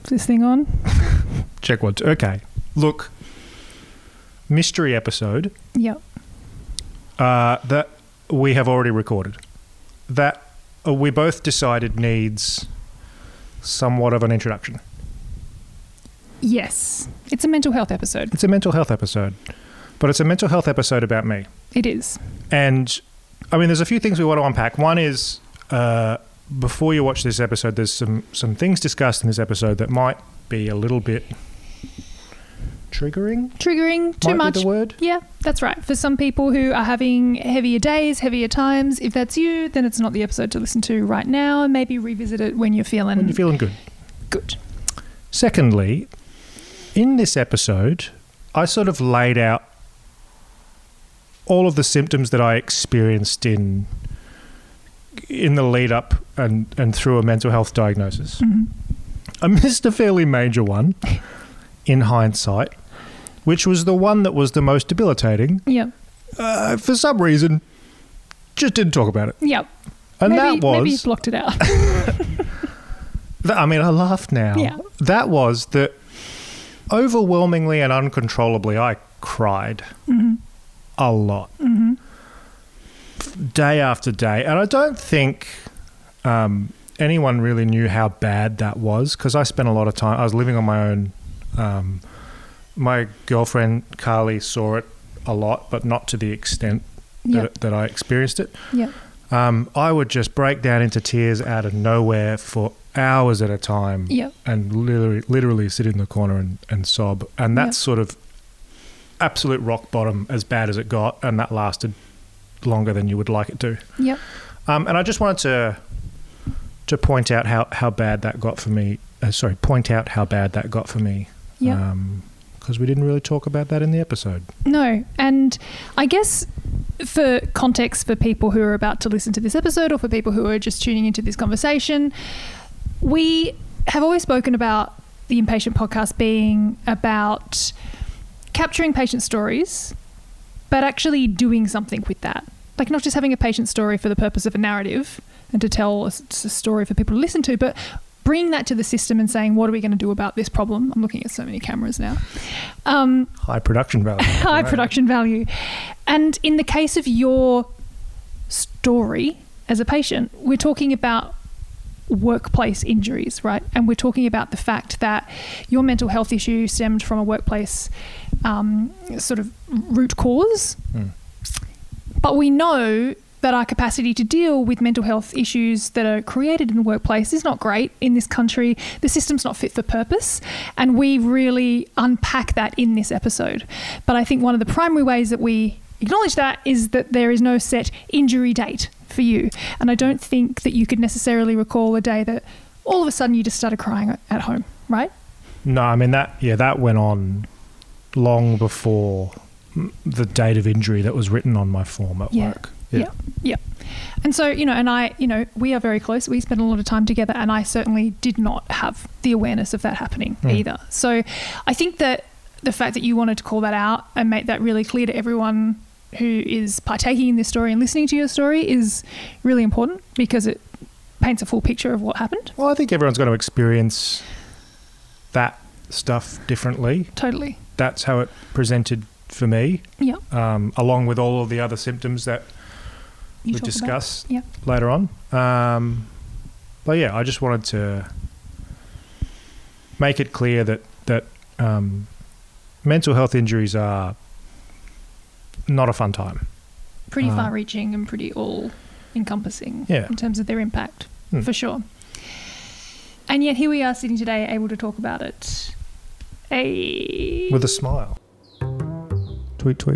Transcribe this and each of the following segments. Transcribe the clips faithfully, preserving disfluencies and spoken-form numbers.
Is this thing on? Check one, two. Okay. Look, mystery episode. Yep. Uh, that we have already recorded. That uh, we both decided needs somewhat of an introduction. Yes. It's a mental health episode. It's a mental health episode, but it's a mental health episode about me. It is. And, I mean, there's a few things we want to unpack. One is, uh, before you watch this episode, there's some, some things discussed in this episode that might be a little bit triggering. Triggering, too might much. Be the word. Yeah, that's right. For some people who are having heavier days, heavier times, if that's you, then it's not the episode to listen to right now, and maybe revisit it when you're feeling... When you're feeling good. Good. Secondly, in this episode, I sort of laid out all of the symptoms that I experienced in in the lead up and, and through a mental health diagnosis. Mm-hmm. I missed a fairly major one in hindsight, which was the one that was the most debilitating. Yep. Uh, for some reason, just didn't talk about it. Yep. And maybe, that was... Maybe you blocked it out. that, I mean, I laugh now. Yeah. That was that overwhelmingly and uncontrollably, I cried Mm-hmm. a lot. Mm-hmm. Day after day. And I don't think um, anyone really knew how bad that was, because I spent a lot of time... I was living on my own... Um, my girlfriend Carly saw it a lot, but not to the extent Yep. that, that I experienced it. Yeah. Um, I would just break down into tears out of nowhere for hours at a time, Yep. and literally, literally sit in the corner and, and sob. And that's Yep. sort of absolute rock bottom, as bad as it got, and that lasted longer than you would like it to. Yep. Um, and I just wanted to to point out how, how bad that got for me. Uh, sorry, point out how bad that got for me. Yep. Um, because we didn't really talk about that in the episode. No. And I guess for context for people who are about to listen to this episode, or for people who are just tuning into this conversation, we have always spoken about the Inpatient podcast being about capturing patient stories, but actually doing something with that. Like, not just having a patient story for the purpose of a narrative and to tell a, a story for people to listen to, but bring that to the system and saying, what are we going to do about this problem? I'm looking at so many cameras now. Um, High production value. high production value. And in the case of your story as a patient, we're talking about workplace injuries, right? And we're talking about the fact that your mental health issue stemmed from a workplace um, sort of root cause. Mm. But we know that our capacity to deal with mental health issues that are created in the workplace is not great in this country. The system's not fit for purpose, and we really unpack that in this episode. But I think one of the primary ways that we acknowledge that is that there is no set injury date for you. And I don't think that you could necessarily recall a day that all of a sudden you just started crying at home, right? No, I mean, that, yeah, that went on long before the date of injury that was written on my form at Yeah. work. Yeah. yeah. And so, you know, and I, you know, we are very close. We spend a lot of time together, and I certainly did not have the awareness of that happening Mm. either. So I think that the fact that you wanted to call that out and make that really clear to everyone who is partaking in this story and listening to your story is really important, because it paints a full picture of what happened. Well, I think everyone's going to experience that stuff differently. Totally. That's how it presented for me, Yeah. um, along with all of the other symptoms that You we talk about- discuss Yeah. later on. Um, but yeah, I just wanted to make it clear that that um, mental health injuries are not a fun time. Pretty Uh, far-reaching and pretty all-encompassing Yeah. in terms of their impact, Hmm. for sure. And yet here we are sitting today able to talk about it. A With a smile. Tweet, tweet.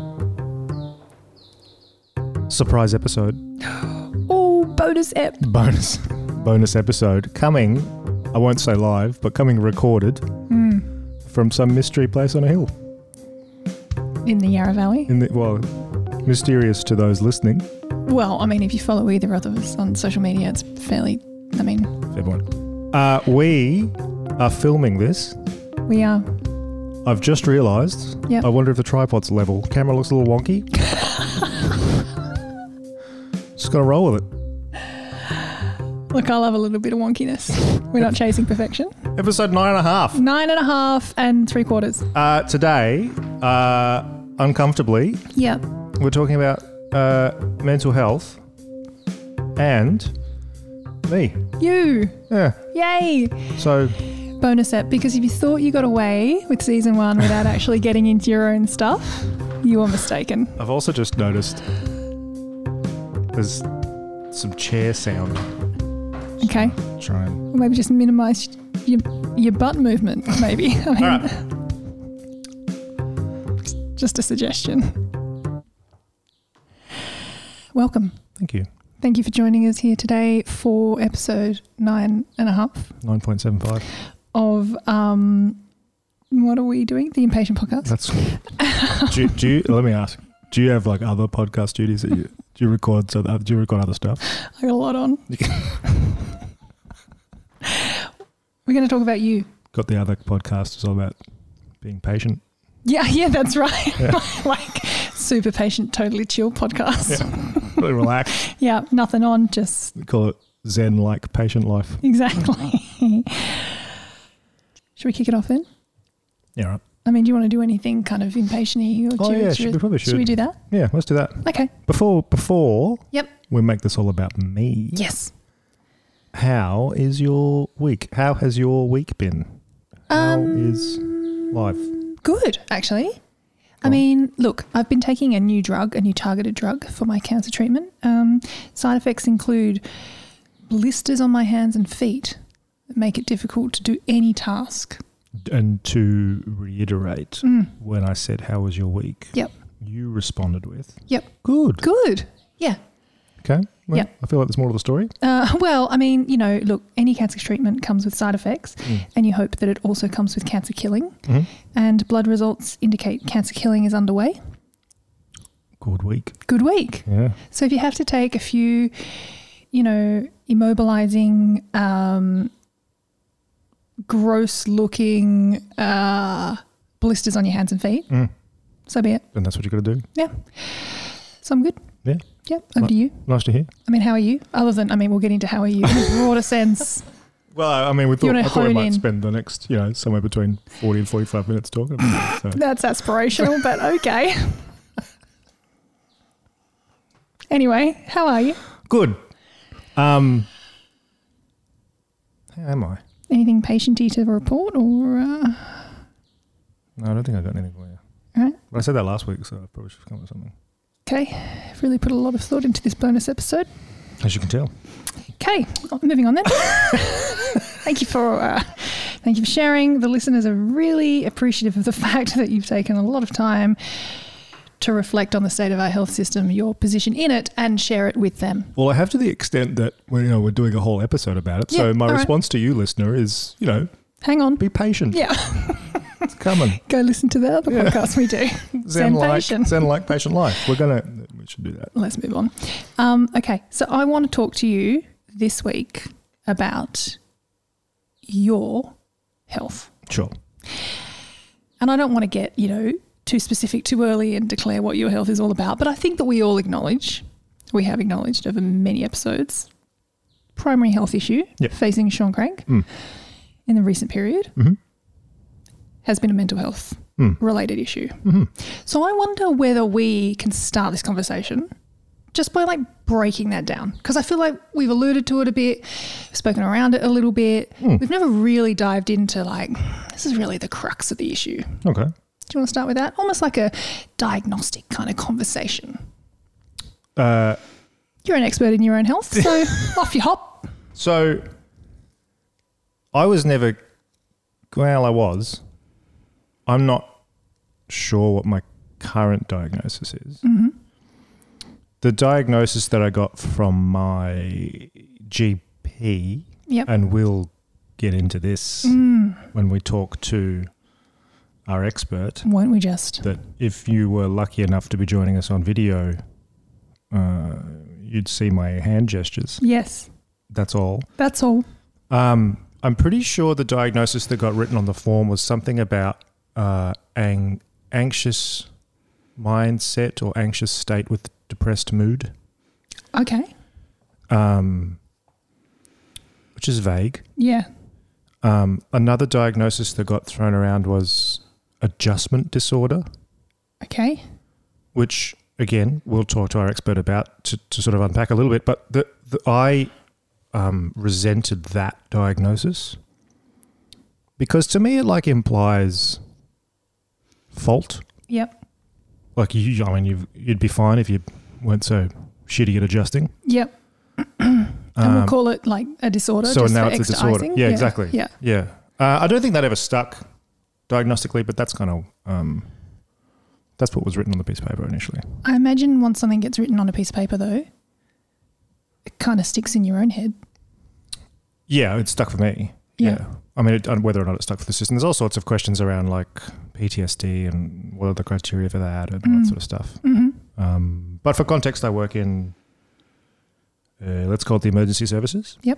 Surprise episode. Oh, bonus ep. Bonus. Bonus episode. Coming, I won't say live, but coming recorded Mm. from some mystery place on a hill. In the Yarra Valley. In the, well, mysterious to those listening. Well, I mean, if you follow either of us on social media, it's fairly, I mean, Everyone. Uh, we are filming this. we are. I've just realised. Yep. I wonder if the tripod's level. Camera looks a little wonky. Just got to roll with it. Look, I love a little bit of wonkiness. We're not chasing perfection. Episode nine and a half. Nine and a half and three quarters. Uh, today, uh, uncomfortably, Yeah. we're talking about uh, mental health and me. You. Yeah. Yay. So, Bonus ep, because if you thought you got away with season one without actually getting into your own stuff, you were mistaken. I've also just noticed there's some chair sound. Okay. Try and... Or maybe just minimise your, your butt movement, maybe. I mean, All right. just a suggestion. Welcome. Thank you. Thank you for joining us here today for episode nine and a half nine point seven five. of, um, what are we doing? The Impatient Podcast. That's... do, do you, let me ask. Do you have like other podcast duties that you... Do you record so that, do you record other stuff? I got a lot on. We're going to talk about you. Got the other podcast is all about being patient. Yeah, yeah, that's right. Yeah. Like super patient, totally chill podcast. Yeah. Really relax. Yeah, nothing on, just We call it Zen-like patient life. exactly. Should we kick it off then? Yeah, right. I mean, do you want to do anything kind of impatient-y? Or Oh, do you- yeah, should, should, we probably should. should we do that? Yeah, let's do that. Okay. Before before Yep. we make this all about me, Yes. how is your week? How has your week been? How Um, is life? Good, actually. I on. mean, look, I've been taking a new drug, a new targeted drug for my cancer treatment. Um, side effects include blisters on my hands and feet that make it difficult to do any task. And to reiterate, Mm. when I said, how was your week? Yep. You responded with, Yep. good. Good. Yeah. Okay. Well, Yep. I feel like there's more to the story. Uh, well, I mean, you know, look, any cancer treatment comes with side effects, Mm. and you hope that it also comes with cancer killing. Mhm. And blood results indicate cancer killing is underway. Good week. Good week. Yeah. So if you have to take a few, you know, immobilizing, um, gross looking uh, blisters on your hands and feet, Mm. so be it. And that's what you got to do. Yeah. So I'm good. Yeah. Yep. Over Right. to you. Nice to hear. I mean, how are you? Other than, I mean, we'll get into how are you in a broader sense. Well, I mean, we You thought, wanna I thought we hone might in. spend the next, you know, somewhere between forty and forty-five minutes talking about it. So. That's aspirational, but okay. Anyway, how are you? Good. Um, how am I? Anything patient-y to report or... Uh, No, I don't think I got anything for you. all right. But I said that last week, so I probably should come up with something. Okay. I've really put a lot of thought into this bonus episode. As you can tell. Okay, moving on then. Thank you for uh, thank you for sharing. The listeners are really appreciative of the fact that you've taken a lot of time to reflect on the state of our health system, your position in it, and share it with them. Well, I have to the extent that we're, you know, we're doing a whole episode about it. Yeah, so my all right. response to you, listener, is, you know, Hang on. be patient. Yeah, It's coming. go listen to the other Yeah. podcast we do. Zen-like, patient. Zen-like patient life. We're going to, we should do that. Let's move on. Um, okay, so I want to talk to you this week about your health. Sure. And I don't want to get, you know, too specific too early and declare what your health is all about, but I think that we all acknowledge, we have acknowledged over many episodes, primary health issue Yep. facing Sean Craig Mm. in the recent period Mm-hmm. has been a mental health Mm. related issue. Mm-hmm. So I wonder whether we can start this conversation just by like breaking that down, because I feel like we've alluded to it a bit, spoken around it a little bit. Mm. We've never really dived into like, this is really the crux of the issue. Okay. Do you want to start with that? Almost like a diagnostic kind of conversation. Uh, You're an expert in your own health, so off you hop. so I was never, well, I was. I'm not sure what my current diagnosis is. Mm-hmm. The diagnosis that I got from my G P, Yep. and we'll get into this Mm, when we talk to our expert, won't we just? that if you were lucky enough to be joining us on video, uh, you'd see my hand gestures. Yes, That's all. that's all. Um, I'm pretty sure the diagnosis that got written on the form was something about uh, ang- anxious mindset or anxious state with depressed mood. Okay. Um, which is vague. Yeah. Um, another diagnosis that got thrown around was adjustment disorder, Okay. which, again, we'll talk to our expert about to, to sort of unpack a little bit. But the, the, I um, resented that diagnosis because to me it like implies fault. Yep. Like, you, I mean, you've, you'd be fine if you weren't so shitty at adjusting. Yep. And Um, we'll call it like a disorder. So just now for it's a extra disorder. icing. Yeah, exactly. Yeah. Yeah. Uh, I don't think that ever stuck diagnostically, but that's kind of um, that's what was written on the piece of paper initially. I imagine once something gets written on a piece of paper, though, it kind of sticks in your own head. Yeah, it stuck for me. Yeah. Yeah. I mean, it, whether or not it stuck for the system, there's all sorts of questions around like P T S D and what are the criteria for that and all Mm. that sort of stuff. Mm-hmm. Um, but for context, I work in, uh, let's call it the emergency services. Yep.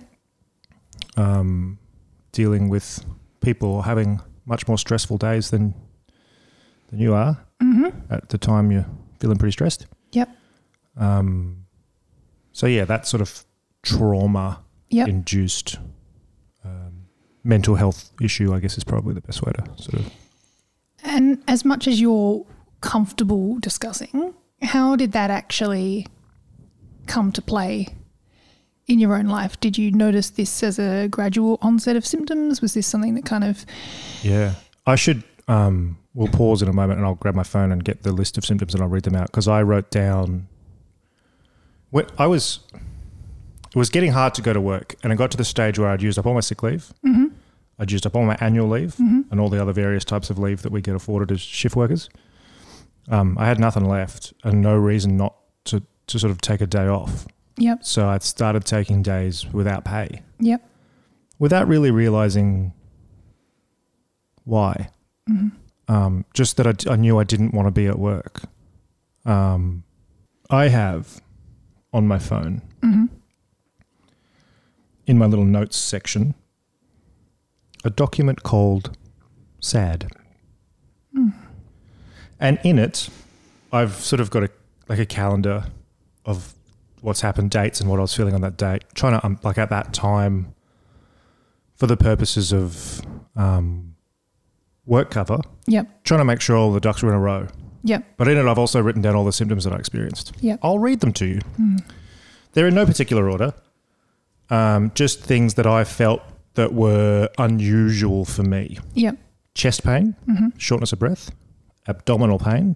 Um, dealing with people having much more stressful days than than you are. Mm-hmm. At the time, you're feeling pretty stressed. Yep. Um, so yeah, that sort of trauma Yep. induced um, mental health issue, I guess, is probably the best way to sort of. And as much as you're comfortable discussing, how did that actually come to play in your own life? Did you notice this as a gradual onset of symptoms? Was this something that kind of... Yeah. I should, um, we'll pause in a moment and I'll grab my phone and get the list of symptoms and I'll read them out because I wrote down, when I was, it was getting hard to go to work and I got to the stage where I'd used up all my sick leave. Mm-hmm. I'd used up all my annual leave Mm-hmm. and all the other various types of leave that we get afforded as shift workers. Um, I had nothing left and no reason not to, to sort of take a day off. Yep. So I started taking days without pay, Yep. without really realising why. Mm-hmm. Um, just that I, d- I knew I didn't want to be at work. Um, I have on my phone, Mm-hmm. in my little notes section, a document called SAD. Mm. And in it, I've sort of got a like a calendar of what's happened, dates and what I was feeling on that date, trying to, um, like at that time, for the purposes of um, work cover, Yep. trying to make sure all the ducks were in a row. Yep. But in it, I've also written down all the symptoms that I experienced. Yep. I'll read them to you. Mm. They're in no particular order, um, just things that I felt that were unusual for me. Yep. Chest pain, Mm-hmm. shortness of breath, abdominal pain,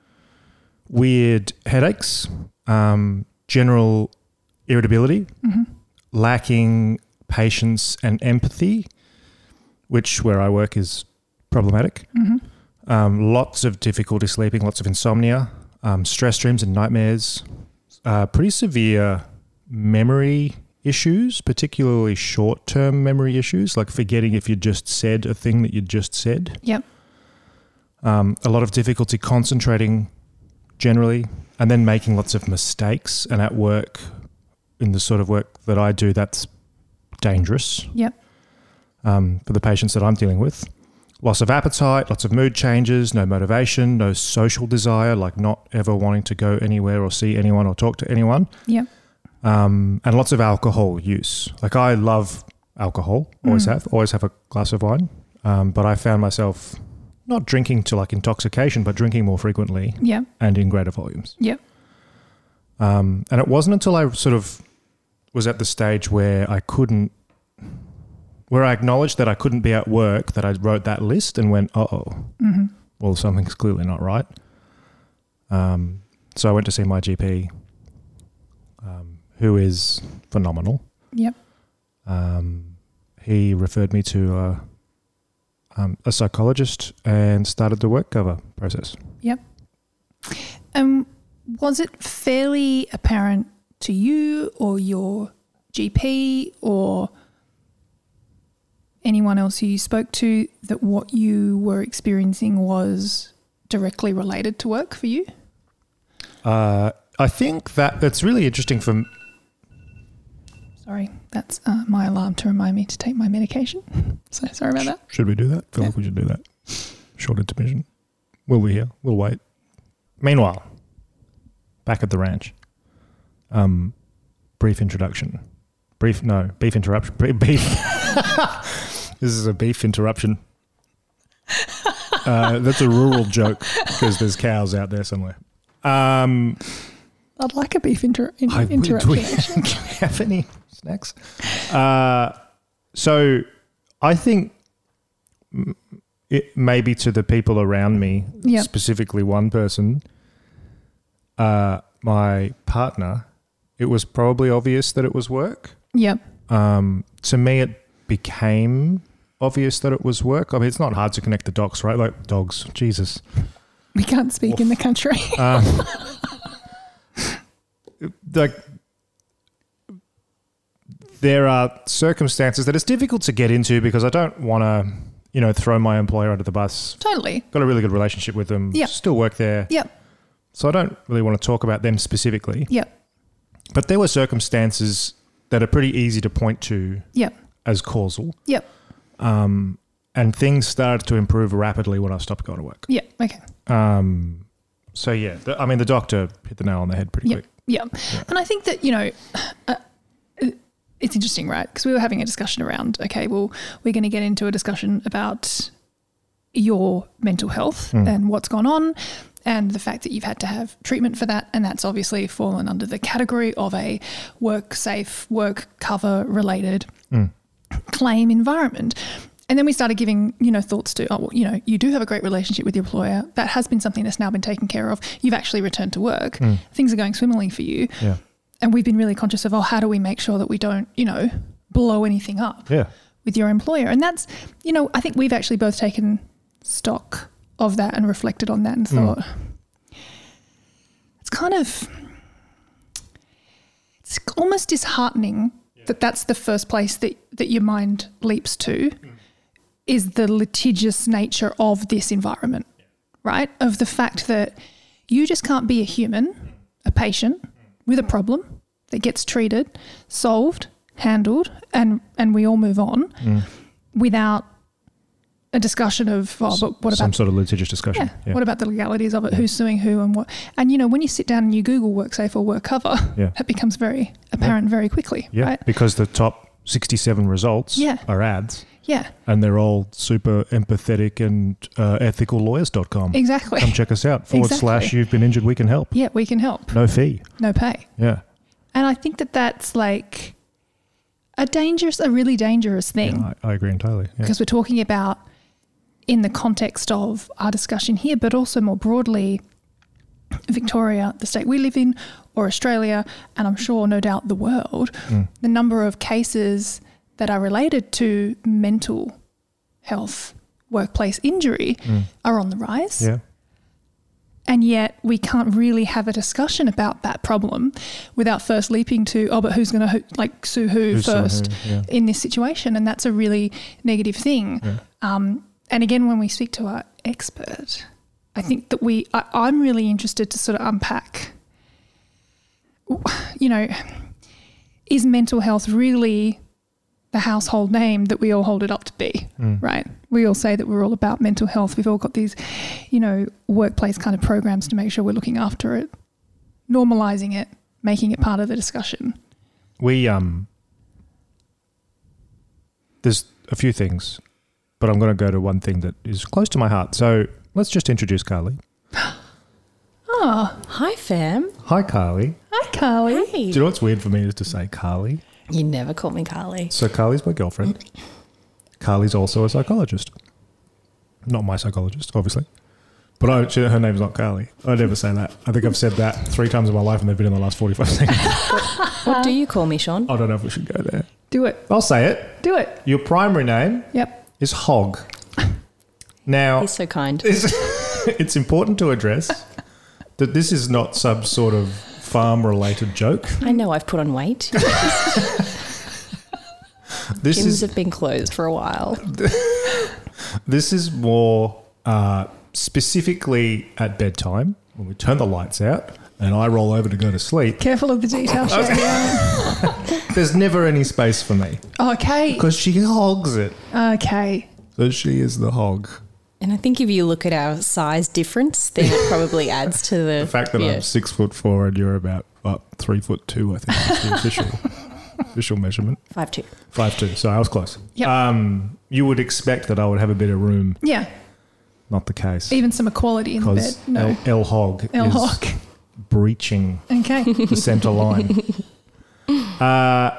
weird headaches, um, general irritability, Mm-hmm. lacking patience and empathy, which where I work is problematic. Mm-hmm. Um, lots of difficulty sleeping, lots of insomnia, um, stress dreams and nightmares, uh, pretty severe memory issues, particularly short-term memory issues, like forgetting if you just said a thing that you just said. Yep. Um, a lot of difficulty concentrating generally, and then making lots of mistakes. And at work, in the sort of work that I do, that's dangerous Yep. um, for the patients that I'm dealing with. Loss of appetite, lots of mood changes, no motivation, no social desire, like not ever wanting to go anywhere or see anyone or talk to anyone. Yep. Um, and lots of alcohol use. Like I love alcohol, always Mm. have, always have a glass of wine. Um, but I found myself not drinking to like intoxication, but drinking more frequently Yep. and in greater volumes. Yep. Um, and it wasn't until I sort of was at the stage where I couldn't, where I acknowledged that I couldn't be at work, that I wrote that list and went, uh-oh, Mm-hmm. well, something's clearly not right. Um, so I went to see my G P, um, who is phenomenal. Yep. Um, he referred me to a, um, a psychologist and started the work cover process. Yep. Um, was it fairly apparent to you or your G P or anyone else who you spoke to that what you were experiencing was directly related to work for you? Uh, I think that it's really interesting for Sorry, that's uh, my alarm to remind me to take my medication. So sorry about that. Should we do that? I feel Yeah. like we should do that. Short intermission. We'll be here. We'll wait. Meanwhile, back at the ranch. Um, brief introduction. Beef, no, beef interruption. Beef. This is a beef interruption. Uh, that's a rural joke because there's cows out there somewhere. Um, I'd like a beef inter- in- I, interruption. do we, do we have any snacks? Uh, so I think it maybe to the people around me, Yep. specifically one person, uh, my partner, it was probably obvious that it was work. Yep. Um, to me, it became obvious that it was work. I mean, it's not hard to connect the dots, right? Like dogs, Jesus. We can't speak in the country. Um, like, there are circumstances that it's difficult to get into because I don't want to, you know, throw my employer under the bus. Totally. Got a really good relationship with them. Yep. Still work there. Yep. So I don't really want to talk about them specifically. Yep. But there were circumstances that are pretty easy to point to Yep. as causal. Yep. Um, and things started to improve rapidly when I stopped going to work. Yep. Okay. Um, so, yeah, the, I mean, the doctor hit the nail on the head pretty Yep. quick. Yep. Yeah. And I think that, you know, uh, it's interesting, right? Because we were having a discussion around, okay, well, we're going to get into a discussion about your mental health Mm. and what's gone on and the fact that you've had to have treatment for that. And that's obviously fallen under the category of a work safe, work cover related Mm. claim environment. And then we started giving, you know, thoughts to, oh, well, you know, you do have a great relationship with your employer. That has been something that's now been taken care of. You've actually returned to work. Mm. Things are going swimmingly for you. Yeah. And we've been really conscious of, oh, how do we make sure that we don't, you know, blow anything up Yeah. with your employer? And that's, you know, I think we've actually both taken stock of that and reflected on that and thought, mm. it's kind of, it's almost disheartening yeah. that that's the first place that, that your mind leaps to mm. is the litigious nature of this environment, yeah. right? Of the fact that you just can't be a human, a patient, with a problem that gets treated, solved, handled, and, and we all move on mm. without a discussion of, oh, but what about... Some sort of litigious discussion. Yeah, yeah. What about the legalities of it? Yeah. Who's suing who and what? And, you know, when you sit down and you Google WorkSafe or WorkCover, yeah. that becomes very apparent yeah. very quickly, yeah. right? Because the top sixty-seven results yeah. are ads. Yeah. And they're all super empathetic and uh, ethical lawyers dot com. Exactly. Come check us out. Forward exactly. slash you've been injured, we can help. Yeah, we can help. No fee. No pay. Yeah. And I think that that's like a dangerous, a really dangerous thing. Yeah, I, I agree entirely. Yeah. Because we're talking about in the context of our discussion here, but also more broadly, Victoria, the state we live in, or Australia, and I'm sure no doubt the world, mm. the number of cases that are related to mental health, workplace injury mm. are on the rise. Yeah. And yet we can't really have a discussion about that problem without first leaping to, oh, but who's going to like sue who who's first who? Yeah. in this situation? And that's a really negative thing. Yeah. Um, and again, when we speak to our expert, I think that we, I, I'm really interested to sort of unpack, you know, is mental health really the household name that we all hold it up to be, mm. right? We all say that we're all about mental health. We've all got these, you know, workplace kind of programs to make sure we're looking after it, normalizing it, making it part of the discussion. We, um, there's a few things, but I'm going to go to one thing that is close to my heart. So let's just introduce Carly. Oh. Hi, fam. Hi, Carly. Hi, Carly. Hey. Do you know what's weird for me is to say Carly? You never call me Carly. So Carly's my girlfriend. Carly's also a psychologist. Not my psychologist, obviously. But I, she, her name's not Carly. I never say that. I think I've said that three times in my life and they've been in the last forty-five seconds. What do you call me, Sean? I don't know if we should go there. Do it. I'll say it. Do it. Your primary name yep. is Hog. Now, he's so kind. It's, it's important to address that this is not some sort of farm-related joke. I know I've put on weight. This Gyms is, have been closed for a while. This is more uh, specifically at bedtime when we turn the lights out and I roll over to go to sleep. Careful of the detail, Shane. There's never any space for me. Okay. Because she hogs it. Okay. So she is the hog. And I think if you look at our size difference, then it probably adds to the... The fact that yeah. I'm six foot four and you're about, what, three foot two, I think is the official. official measurement? Five two. Five two. So I was close. Yep. Um, you would expect that I would have a bit of room. Yeah. Not the case. Even some equality in the bed. Because No. El, El Hog El is Hog. breaching Okay. the centre line. Uh,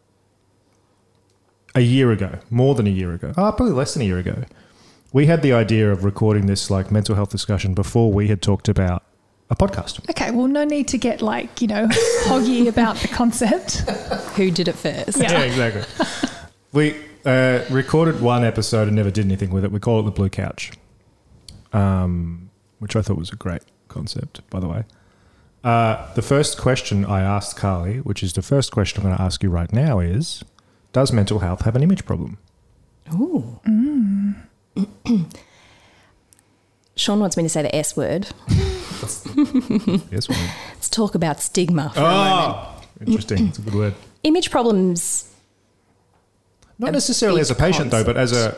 a year ago, more than a year ago, oh, probably less than a year ago, we had the idea of recording this like mental health discussion before we had talked about a podcast. Okay, well, no need to get like, you know, hoggy about the concept. Who did it first? Yeah. Yeah, exactly. we uh, recorded one episode and never did anything with it. We call it the Blue Couch, um, which I thought was a great concept, by the way. Uh, the first question I asked Carly, which is the first question I'm going to ask you right now, is: does mental health have an image problem? Ooh. Mm. Sean wants me to say the S word. Yes, well, Let's talk about stigma for a moment. oh, interesting. It's a good word. Image problems. Not A necessarily big as a patient, though, but as a.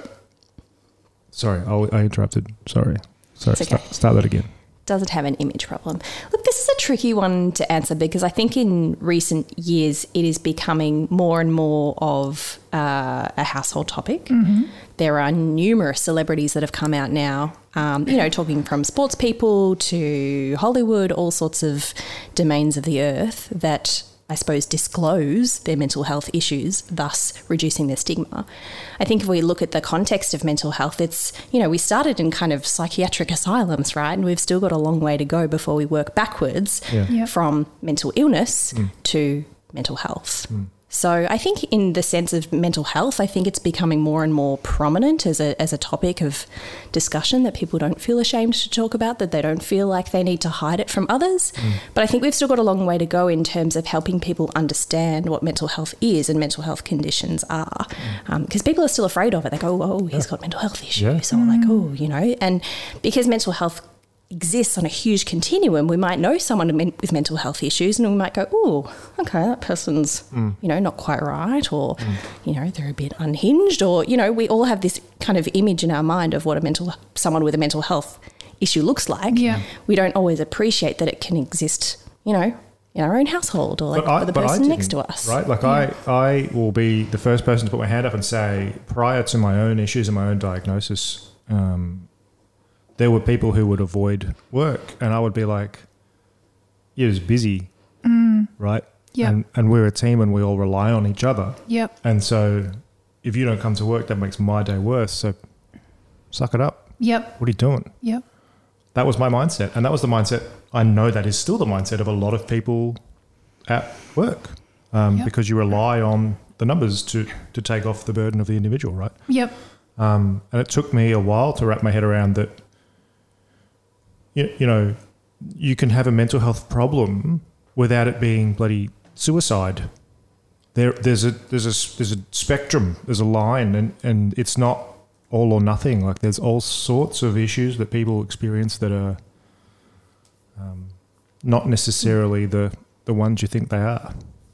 Sorry, I'll, I interrupted. Sorry. Sorry. It's okay. Start, start that again. Does it have an image problem? Look, this is a tricky one to answer because I think in recent years it is becoming more and more of uh, a household topic. Mm-hmm. There are numerous celebrities that have come out now, um, you know, talking from sports people to Hollywood, all sorts of domains of the earth that I suppose disclose their mental health issues, thus reducing their stigma. I think if we look at the context of mental health, it's, you know, we started in kind of psychiatric asylums, right? And we've still got a long way to go before we work backwards Yeah. Yep. from mental illness Mm. to mental health. Mm. So I think in the sense of mental health, I think it's becoming more and more prominent as a as a topic of discussion that people don't feel ashamed to talk about, that they don't feel like they need to hide it from others. Mm. But I think we've still got a long way to go in terms of helping people understand what mental health is and mental health conditions are. Because um, people are still afraid of it. They go, oh, he's got mental health issues. Yeah. Or like, oh, you know. And because mental health exists on a huge continuum, we might know someone with mental health issues and we might go, oh, okay, that person's, Mm. you know, not quite right, or, Mm. you know, they're a bit unhinged, or, you know, we all have this kind of image in our mind of what a mental, someone with a mental health issue looks like. Yeah. We don't always appreciate that it can exist, you know, in our own household or like But I- for the but I person next to didn't, us. Right? Like I, I will be the first person to put my hand up and say, prior to my own issues and my own diagnosis, um, there were people who would avoid work, and I would be like, "You're just busy, Mm. right?" Yep. And and we're a team, and we all rely on each other. Yep. And so, if you don't come to work, that makes my day worse. So, suck it up. Yep. What are you doing? Yep. That was my mindset, and that was the mindset. I know that is still the mindset of a lot of people at work, um, Yep. because you rely on the numbers to to take off the burden of the individual, right? Yep. Um, and it took me a while to wrap my head around that. You, you know, you can have a mental health problem without it being bloody suicide. There, there's a there's a there's a spectrum, there's a line, and, and it's not all or nothing. Like there's all sorts of issues that people experience that are um, not necessarily the the ones you think they are.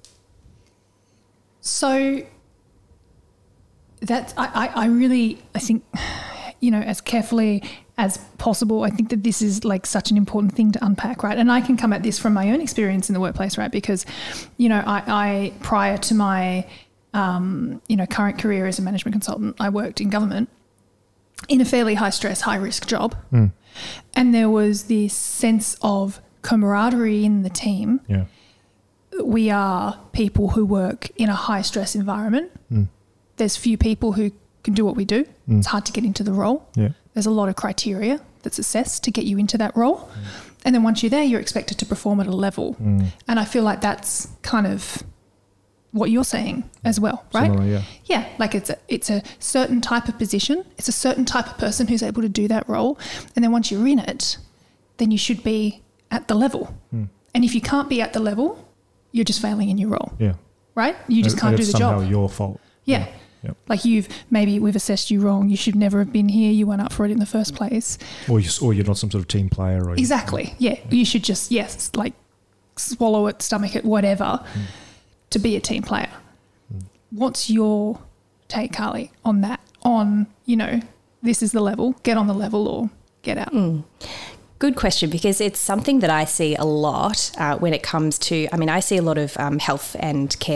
So that's I, I, I really I think, you know, as carefully as possible, I think that this is like such an important thing to unpack, right? And I can come at this from my own experience in the workplace, right? Because, you know, I, I prior to my um, you know, current career as a management consultant, I worked in government in a fairly high stress, high risk job. Mm. And there was this sense of camaraderie in the team. Yeah. We are people who work in a high stress environment. Mm. There's few people who can do what we do. Mm. It's hard to get into the role. Yeah. There's a lot of criteria that's assessed to get you into that role. Mm. And then once you're there, you're expected to perform at a level. Mm. And I feel like that's kind of what you're saying as well, right? Similar, yeah. Yeah, like it's a, it's a certain type of position. It's a certain type of person who's able to do that role. And then once you're in it, then you should be at the level. Mm. And if you can't be at the level, you're just failing in your role, Yeah. right? You just And- can't and do it's the somehow job. your fault. Yeah. Yep. Like you've, maybe we've assessed you wrong. You should never have been here. You weren't up for it in the first place. Or, you, or you're not some sort of team player. Or Exactly. Yeah. You should just, yes, like swallow it, stomach it, whatever, mm. to be a team player. Mm. What's your take, Carly, on that? On, you know, this is the level, get on the level or get out. Mm. Good question, because it's something that I see a lot uh, when it comes to, I mean, I see a lot of um, health and care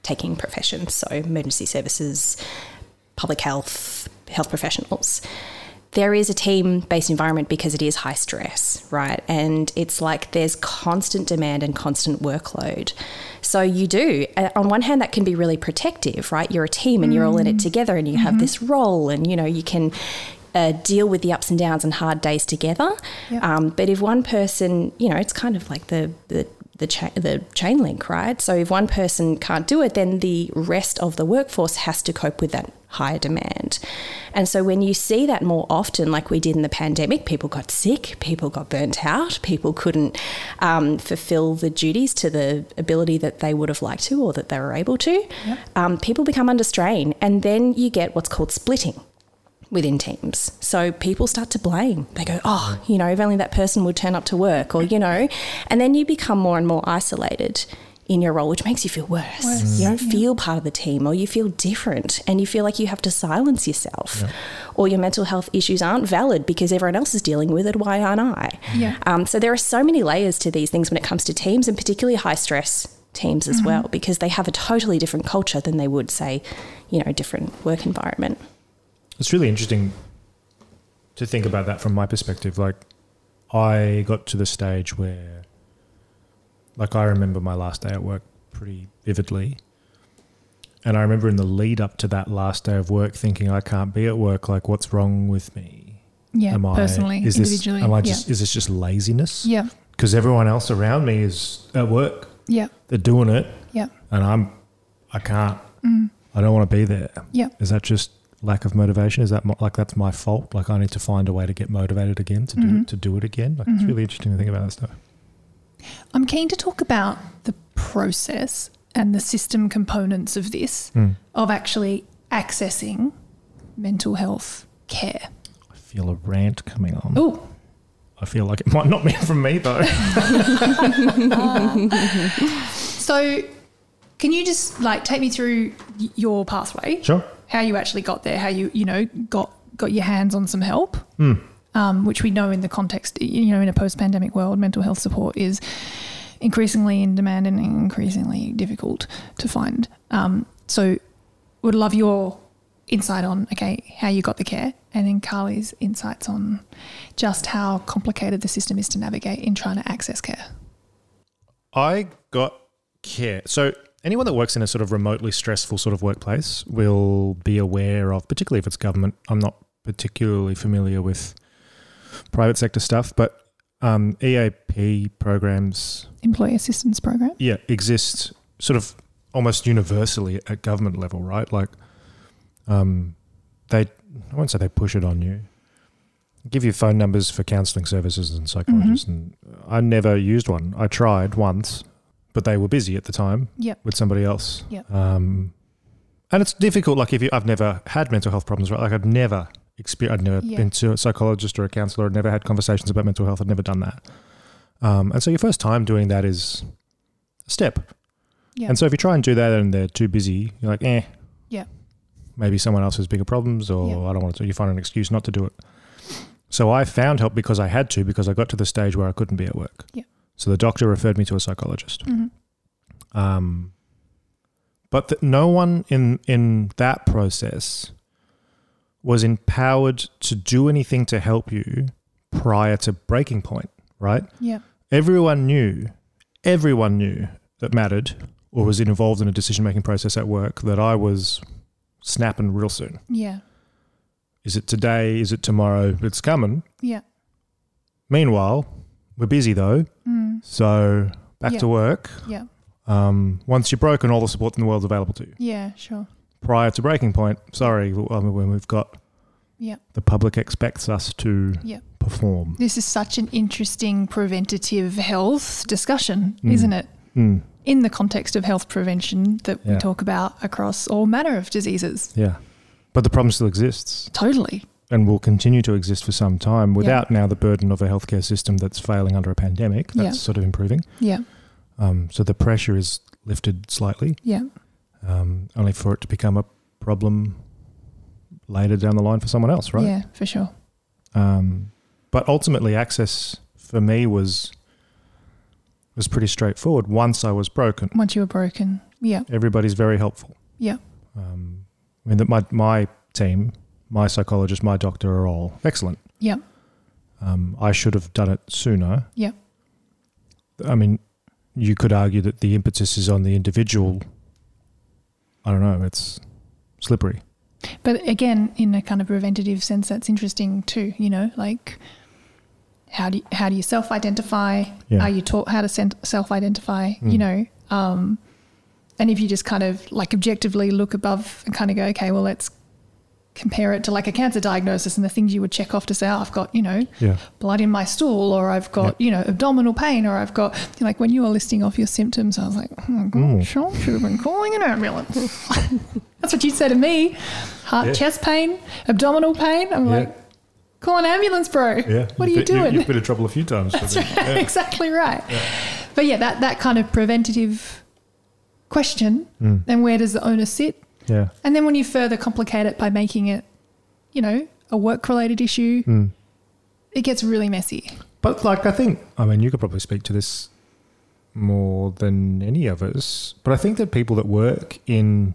taking professions, so emergency services, public health, health professionals. There is a team-based environment because it is high stress, right? And it's like there's constant demand and constant workload. So you do, on one hand, that can be really protective, right? You're a team and you're all in it together and you have mm-hmm. this role and, you know, you can uh, deal with the ups and downs and hard days together. Yep. Um, but if one person, you know, it's kind of like the, the the, cha- the chain link, right? So if one person can't do it, then the rest of the workforce has to cope with that higher demand. And so when you see that more often, like we did in the pandemic, people got sick, people got burnt out, people couldn't um, fulfill the duties to the ability that they would have liked to or that they were able to. Yep. Um, people become under strain, and then you get what's called splitting within teams. So people start to blame. They go, oh, you know, if only that person would turn up to work, or, you know, and then you become more and more isolated in your role, which makes you feel worse. worse. You don't yeah. feel part of the team, or you feel different, and you feel like you have to silence yourself, yeah. or your mental health issues aren't valid because everyone else is dealing with it. Why aren't I? Yeah. Um, so there are so many layers to these things when it comes to teams, and particularly high stress teams as mm-hmm. well, because they have a totally different culture than they would, say, you know, a different work environment. It's really interesting to think about that from my perspective. Like, I got to the stage where, like, I remember my last day at work pretty vividly. And I remember in the lead up to that last day of work thinking, I can't be at work. Like, what's wrong with me? Yeah, am personally, I, is individually. This, am I just, yeah. is this just laziness? Yeah. Because everyone else around me is at work. Yeah. They're doing it. Yeah. And I'm, I can't. Mm. I don't want to be there. Yeah. Is that just lack of motivation? Is that mo- like that's my fault? Like, I need to find a way to get motivated again to mm-hmm. do to do it again. Like, mm-hmm. it's really interesting to think about that stuff. I'm keen to talk about the process and the system components of this, mm. of actually accessing mental health care. I feel a rant coming on. Oh, I feel like it might not be from me though. uh, so, can you just like take me through y- your pathway? Sure. How you actually got there, how you, you know, got, got your hands on some help, mm. um, which we know in the context, you know, in a post-pandemic world, mental health support is increasingly in demand and increasingly difficult to find. Um, so would love your insight on, okay, how you got the care, and then Carly's insights on just how complicated the system is to navigate in trying to access care. I got care. So anyone that works in a sort of remotely stressful sort of workplace will be aware of, particularly if it's government. I'm not particularly familiar with private sector stuff, but um, E A P programs... Employee assistance program? Yeah, exist sort of almost universally at government level, right? Like um, they, I won't say they push it on you. Give you phone numbers for counselling services and psychologists. Mm-hmm. And I never used one. I tried once, but they were busy at the time yep. with somebody else. Yep. Um, and it's difficult. Like if you, I've never had mental health problems, right? Like I've never experienced, I'd never yeah. been to a psychologist or a counsellor. I'd never had conversations about mental health. I'd never done that. Um, and so your first time doing that is a step. Yep. And so if you try and do that and they're too busy, you're like, eh. Yeah. Maybe someone else has bigger problems, or yep. I don't want to. You find an excuse not to do it. So I found help because I had to, because I got to the stage where I couldn't be at work. Yeah. So the doctor referred me to a psychologist. Mm-hmm. Um, but the, no one in in that process was empowered to do anything to help you prior to breaking point, right? Yeah. Everyone knew, everyone knew that mattered or was involved in a decision-making process at work that I was snapping real soon. Yeah. Is it today? Is it tomorrow? It's coming. Yeah. Meanwhile, we're busy though. Mm. So back yeah. to work. Yeah. Um, once you're broken, all the support in the world is available to you. Yeah, sure. Prior to breaking point, sorry, I mean, when we've got yeah. the public expects us to yeah. perform. This is such an interesting preventative health discussion, mm. isn't it? Mm. In the context of health prevention that yeah. we talk about across all manner of diseases. Yeah. But the problem still exists. Totally. And will continue to exist for some time without yeah. now the burden of a healthcare system that's failing under a pandemic. That's yeah. sort of improving. Yeah. Um, so the pressure is lifted slightly. Yeah. Um, only for it to become a problem later down the line for someone else, right? Yeah, for sure. Um, but ultimately access for me was was pretty straightforward once I was broken. Once you were broken. Yeah. Everybody's very helpful. Yeah. Um, I mean, that my my team, my psychologist, my doctor are all excellent. Yeah. Um, I should have done it sooner. Yeah. I mean, you could argue that the impetus is on the individual. I don't know. It's slippery. But again, in a kind of preventative sense, that's interesting too. You know, like how do you, how do you self-identify? Yeah. Are you taught how to sen- self-identify? Mm. You know, um, and if you just kind of like objectively look above and kind of go, okay, well, let's compare it to like a cancer diagnosis and the things you would check off to say, oh, I've got, you know, Yeah. blood in my stool, or I've got, Yeah. you know, abdominal pain, or I've got, like when you were listing off your symptoms, I was like, oh my gosh, I should have been calling an ambulance. That's what you'd say to me. Heart, Yeah. chest pain, abdominal pain. I'm Yeah. like, call an ambulance, bro. Yeah. What are You've you been- doing? You've been in trouble a few times. That's so right. yeah. Exactly right. But yeah, that, that kind of preventative question, Mm. then where does the onus sit? Yeah. And then when you further complicate it by making it, you know, a work-related issue, Mm. it gets really messy. But like, I think, I mean, you could probably speak to this more than any of us, but I think that people that work in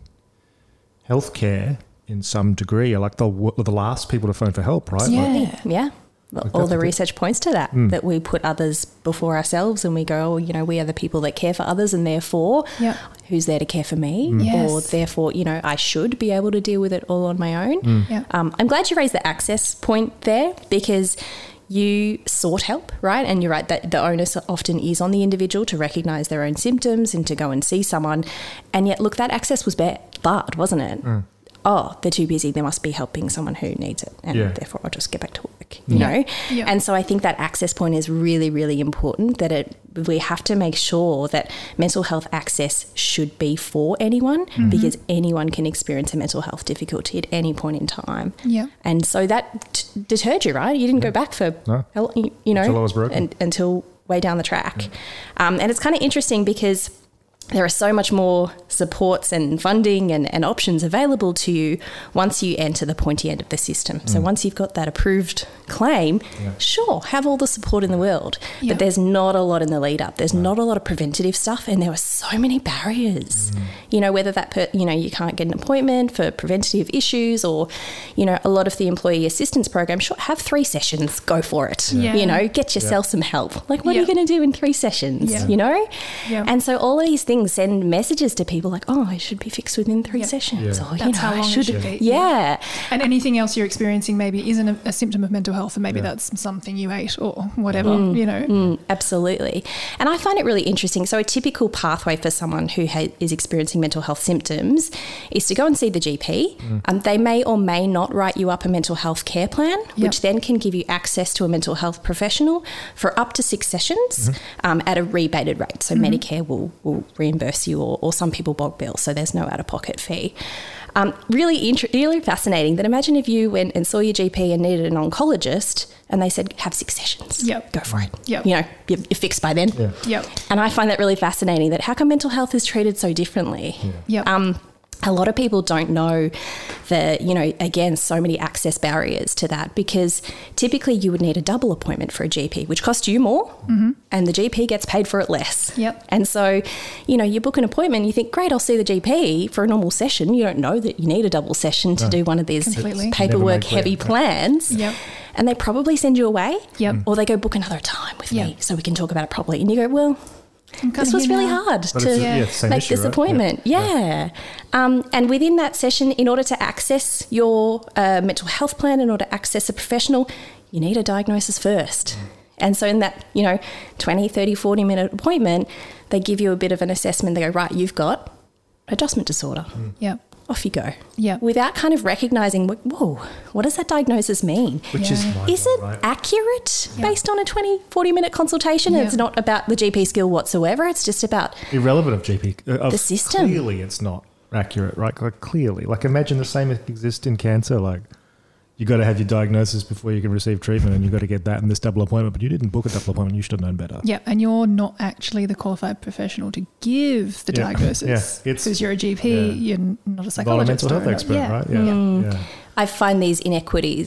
healthcare in some degree are like the the last people to phone for help, right? Yeah. Like, Yeah. Like All that's the the- research points to that, Mm. that we put others before ourselves and we go, oh, you know, we are the people that care for others and therefore Yeah. who's there to care for me? Mm. Yes. Or therefore, you know, I should be able to deal with it all on my own. Mm. Yeah. Um, I'm glad you raised the access point there because you sought help, right? And you're right that the onus often is on the individual to recognise their own symptoms and to go and see someone. And yet, look, that access was ba- barred, wasn't it? Mm. Oh, they're too busy. They must be helping someone who needs it. And Yeah. therefore, I'll just get back to work, you Yeah. know? Yeah. And so I think that access point is really, really important, that it we have to make sure that mental health access should be for anyone Mm-hmm. because anyone can experience a mental health difficulty at any point in time. Yeah. And so that t- deterred you, right? You didn't go back for, No. hell- you you know, Until I was broken. and, until way down the track. Um, and it's kind of interesting because there are so much more supports and funding and, and options available to you once you enter the pointy end of the system. So once you've got that approved claim, Yeah. sure, have all the support in the world. Yeah. But there's not a lot in the lead up. There's not a lot of preventative stuff, and there are so many barriers. You know, whether that per, you know you can't get an appointment for preventative issues, or you know, a lot of the employee assistance program. Sure, have three sessions. Go for it. Yeah. You know, get yourself some help. Like, what Yeah. are you going to do in three sessions? Yeah. You know, Yeah. and so all of these things send messages to people like, oh, I should be fixed within three Yeah. sessions. Yeah. Or, you That's know, how I long it should. should be. Yeah. And anything else you're experiencing maybe isn't a, a symptom of mental health, and maybe Yeah. that's something you ate or whatever, you know. Mm, absolutely. And I find it really interesting. So a typical pathway for someone who ha- is experiencing mental health symptoms is to go and see the G P. And they may or may not write you up a mental health care plan, which Yep. then can give you access to a mental health professional for up to six sessions um, at a rebated rate. So Medicare will, will reimburse you, or, or some people bog bill, so there's no out-of-pocket fee. Um, really, int- really fascinating that imagine if you went and saw your G P and needed an oncologist and they said, have six sessions. Yep. Go for it. Yep. You know, you're, you're fixed by then. Yeah. Yep. And I find that really fascinating, that how come mental health is treated so differently? Yep. Um, a lot of people don't know that, you know, again, so many access barriers to that, because typically you would need a double appointment for a G P, which costs you more, mm-hmm. and the G P gets paid for it less. Yep. And so, you know, you book an appointment, you think, great, I'll see the G P for a normal session. You don't know that you need a double session to do one of these Completely. paperwork Never made heavy clear. plans. Yep. And they probably send you away. Yep. Or they go, book another time with Yep. me so we can talk about it properly. And you go, well, I'm kinda this was here really now. hard But to it's, yeah, it's the same make issue, this right? appointment. Yeah. Yeah. Um, and within that session, in order to access your uh, mental health plan, in order to access a professional, you need a diagnosis first. And so in that, you know, twenty, thirty, forty minute appointment, they give you a bit of an assessment. They go, right, you've got adjustment disorder. Yep. Off you go. Yeah. Without kind of recognising, whoa, what does that diagnosis mean? Which Yeah. is mind Is it right? accurate Yeah. based on a twenty, forty minute consultation? Yeah. It's not about the G P skill whatsoever. It's just about irrelevant of G P uh, of The system. Clearly, it's not accurate, right? Like clearly, like imagine the same exists in cancer. Like you got to have your diagnosis before you can receive treatment, and you got to get that in this double appointment. But you didn't book a double appointment. You should have known better. Yeah, and you're not actually the qualified professional to give the Yeah. diagnosis. Yeah, it's- because you're a G P, yeah. you're not a Not a psychologist. mental health or a- expert, yeah. right? Yeah, Yeah. yeah. I find these inequities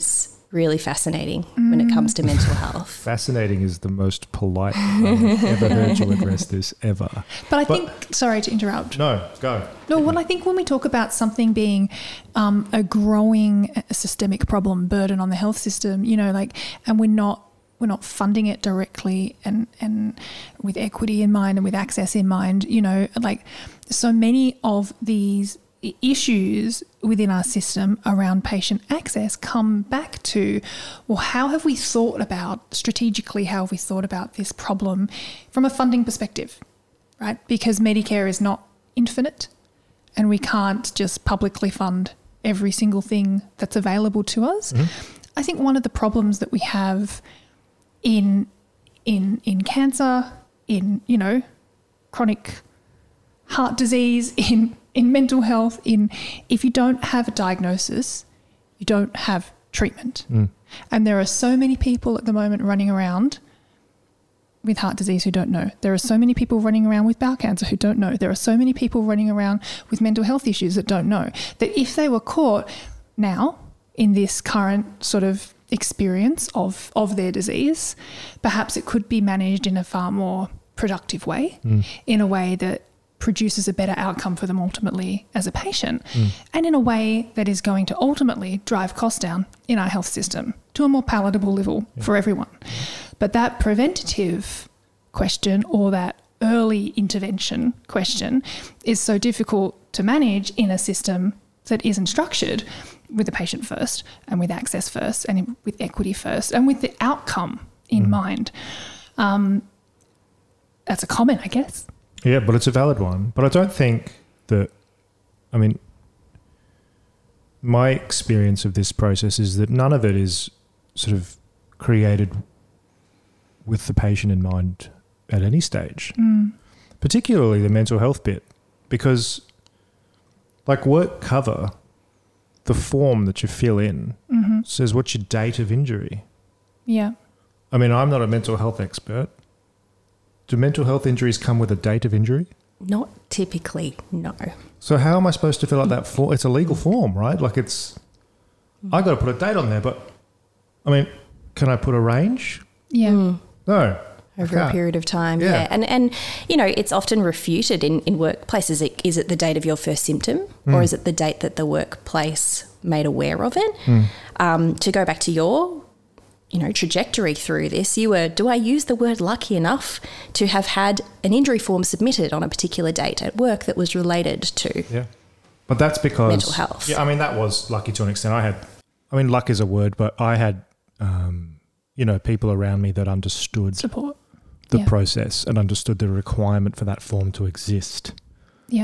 really fascinating mm. when it comes to mental health. Fascinating is the most polite I've ever heard you address this ever. But I but, think, sorry to interrupt. No, go. No, well, I think when we talk about something being um, a growing a systemic problem, burden on the health system, you know, like, and we're not we're not funding it directly and, and with equity in mind and with access in mind, you know, like so many of these issues within our system around patient access come back to, well, how have we thought about, strategically, how have we thought about this problem from a funding perspective, right? Because Medicare is not infinite and we can't just publicly fund every single thing that's available to us. Mm-hmm. I think one of the problems that we have in in in cancer, in, you know, chronic heart disease, in in mental health, in if you don't have a diagnosis, you don't have treatment. Mm. And there are so many people at the moment running around with heart disease who don't know. There are so many people running around with bowel cancer who don't know. There are so many people running around with mental health issues that don't know. That if they were caught now in this current sort of experience of, of their disease, perhaps it could be managed in a far more productive way, mm. in a way that produces a better outcome for them ultimately as a patient, mm. and in a way that is going to ultimately drive costs down in our health system to a more palatable level yeah. for everyone. But that preventative question or that early intervention question is so difficult to manage in a system that isn't structured with the patient first and with access first and with equity first and with the outcome in mm. mind. Um, that's a comment, I guess. Yeah, but it's a valid one. But I don't think that, I mean, my experience of this process is that none of it is sort of created with the patient in mind at any stage, mm. particularly the mental health bit, because like work cover, the form that you fill in mm-hmm. says what's your date of injury. Yeah. I mean, I'm not a mental health expert. Do mental health injuries come with a date of injury? Not typically, no. So how am I supposed to fill out that form? It's a legal form, right? Like it's, I got to put a date on there, but I mean, can I put a range? Yeah. Mm. No. Over a period of time, yeah. yeah. And, and you know, it's often refuted in, in workplaces. Is it the date of your first symptom mm. or is it the date that the workplace made aware of it? Mm. Um, to go back to your you know, trajectory through this, you were, do I use the word lucky enough to have had an injury form submitted on a particular date at work that was related to yeah. But that's because mental health. Yeah, I mean, that was lucky to an extent. I had, I mean, luck is a word, but I had, um, you know, people around me that understood support the yeah. process and understood the requirement for that form to exist. Yeah.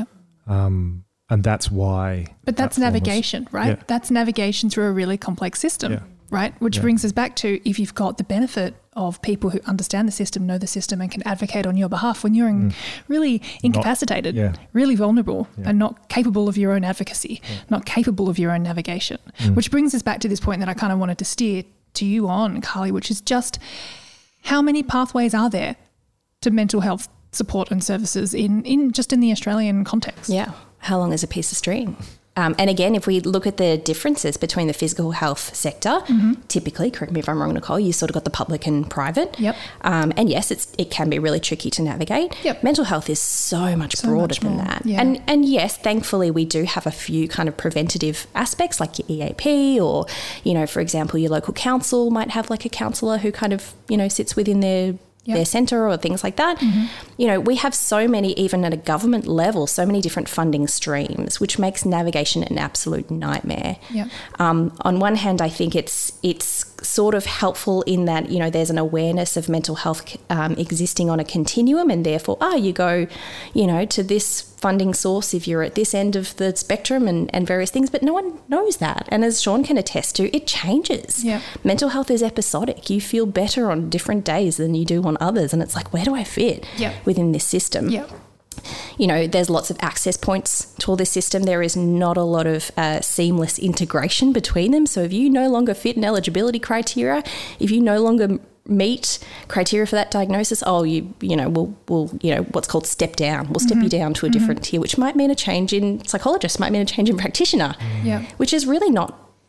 Um, and that's why. But that's that navigation, was, right? Yeah. That's navigation through a really complex system. Yeah. Right, which yeah. brings us back to if you've got the benefit of people who understand the system, know the system and can advocate on your behalf when you're in, mm. really incapacitated, not, yeah. really vulnerable yeah. and not capable of your own advocacy, yeah. not capable of your own navigation, mm. which brings us back to this point that I kind of wanted to steer to you on, Carly, which is just how many pathways are there to mental health support and services in, in just in the Australian context? Yeah. How long is a piece of string? Um, and again, if we look at the differences between the physical health sector, mm-hmm. typically, correct me if I'm wrong, Nicole, you sort of got the public and private. Yep. Um, and yes, it's it can be really tricky to navigate. Yep. Mental health is so much so broader much than more. that. Yeah. And and yes, thankfully, we do have a few kind of preventative aspects like your E A P or, you know, for example, your local council might have like a counsellor who kind of, you know, sits within their Yep. their centre or things like that. Mm-hmm. You know, we have so many, even at a government level, so many different funding streams, which makes navigation an absolute nightmare. Yep. Um, on one hand, I think it's it's sort of helpful in that, you know, there's an awareness of mental health um, existing on a continuum and therefore, ah, you go, you know, to this funding source if you're at this end of the spectrum and, and various things, but no one knows that. And as Sean can attest to, it changes. Yep. Mental health is episodic. You feel better on different days than you do on others. And it's like, where do I fit yep. within this system? Yep. You know, there's lots of access points to all this system. There is not a lot of uh, seamless integration between them. So if you no longer fit an eligibility criteria, if you no longer meet criteria for that diagnosis, oh, you you know, we'll, we'll you know, what's called step down. We'll step mm-hmm. you down to a different mm-hmm. tier, which might mean a change in psychologist, might mean a change in practitioner, yeah. which is really not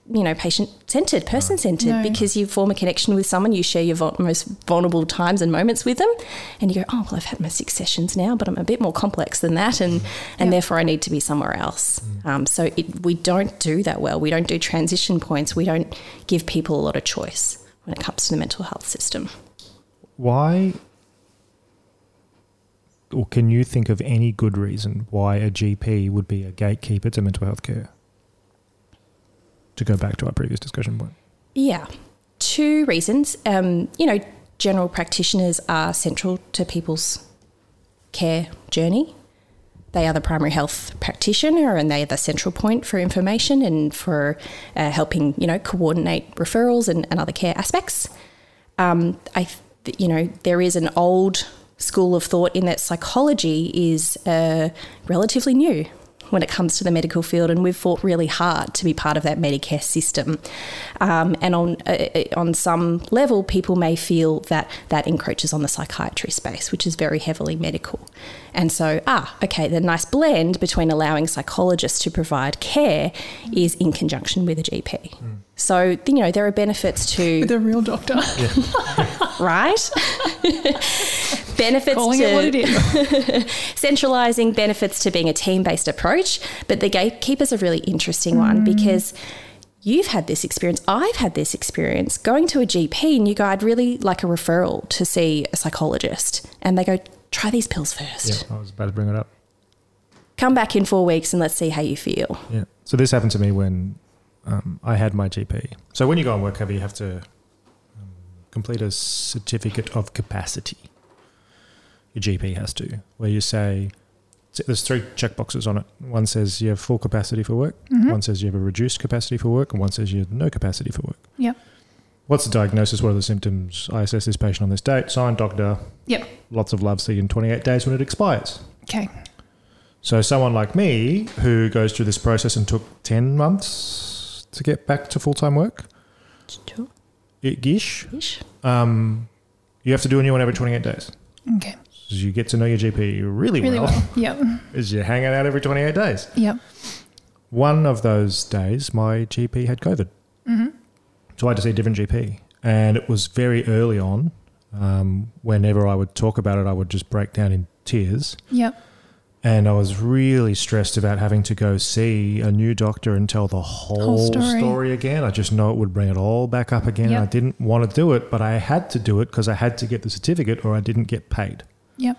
you know, patient-centred, person-centred, No. because you form a connection with someone, you share your vul- most vulnerable times and moments with them, and you go, oh, well, I've had my six sessions now, but I'm a bit more complex than that, and, and Yep. therefore I need to be somewhere else. Um, so it, we don't do that well. We don't do transition points. We don't give people a lot of choice when it comes to the mental health system. Why, or can you think of any good reason why a G P would be a gatekeeper to mental health care? To go back to our previous discussion point. Yeah, two reasons. Um, you know, general practitioners are central to people's care journey. They are the primary health practitioner, and they are the central point for information and for uh, helping, you know, coordinate referrals and, and other care aspects. Um, I, th- you know, there is an old school of thought in that psychology is uh, relatively new when it comes to the medical field, and we've fought really hard to be part of that Medicare system. Um, and on uh, on some level, people may feel that that encroaches on the psychiatry space, which is very heavily medical. And so, ah, okay, the nice blend between allowing psychologists to provide care is in conjunction with a G P. Mm. So, you know, there are benefits to... With a real doctor. Right? Benefits Calling to it what it is. centralising, benefits to being a team-based approach. But the gatekeeper's a really interesting mm. one, because you've had this experience, I've had this experience, going to a G P and you go, I'd really like a referral to see a psychologist. And they go, try these pills first. Yeah, I was about to bring it up. Come back in four weeks and let's see how you feel. Yeah. So this happened to me when um, I had my G P. So when you go on WorkCover, you have to um, complete a certificate of capacity. Your G P has to, where you say, there's three checkboxes on it. One says you have full capacity for work, mm-hmm. one says you have a reduced capacity for work, and one says you have no capacity for work. Yep. What's the diagnosis? What are the symptoms? I assess this patient on this date. Signed, doctor. Yep. Lots of love, see you in twenty-eight days when it expires. Okay. So someone like me who goes through this process and took ten months to get back to full-time work, Sure. ish, Ish. um, you have to do a new one every twenty-eight days. Okay. So you get to know your G P really, Really well. well. Yep. Is you're hanging out every twenty-eight days. Yep. One of those days, my G P had COVID. Mm-hmm. So I had to see a different G P. And it was very early on. Um, whenever I would talk about it, I would just break down in tears. Yep. And I was really stressed about having to go see a new doctor and tell the whole, Whole story. story again. I just know it would bring it all back up again. Yep. I didn't want to do it, but I had to do it because I had to get the certificate or I didn't get paid. Yep.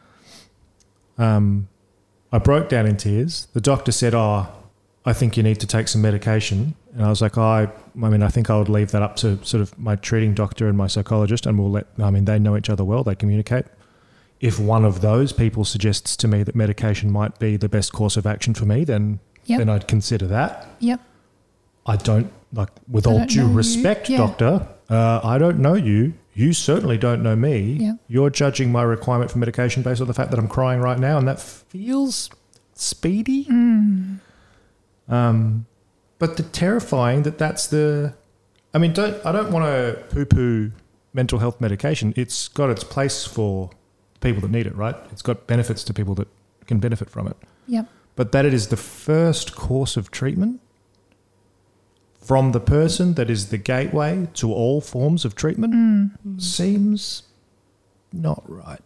Um, I broke down in tears. The doctor said, oh, I think you need to take some medication. And I was like, oh, I, I mean, I think I would leave that up to sort of my treating doctor and my psychologist, and we'll let, I mean, they know each other well, they communicate. If one of those people suggests to me that medication might be the best course of action for me, then Yep. then I'd consider that. Yep. I don't, like, with I all don't due know you. respect, Yeah. doctor, uh, I don't know you. You certainly don't know me. Yeah. You're judging my requirement for medication based on the fact that I'm crying right now, and that feels speedy. Mm. Um, but the terrifying that that's the... I mean, don't I don't want to poo-poo mental health medication. It's got its place for people that need it, right? It's got benefits to people that can benefit from it. Yep. But that it is the first course of treatment from the person that is the gateway to all forms of treatment Mm. seems not right.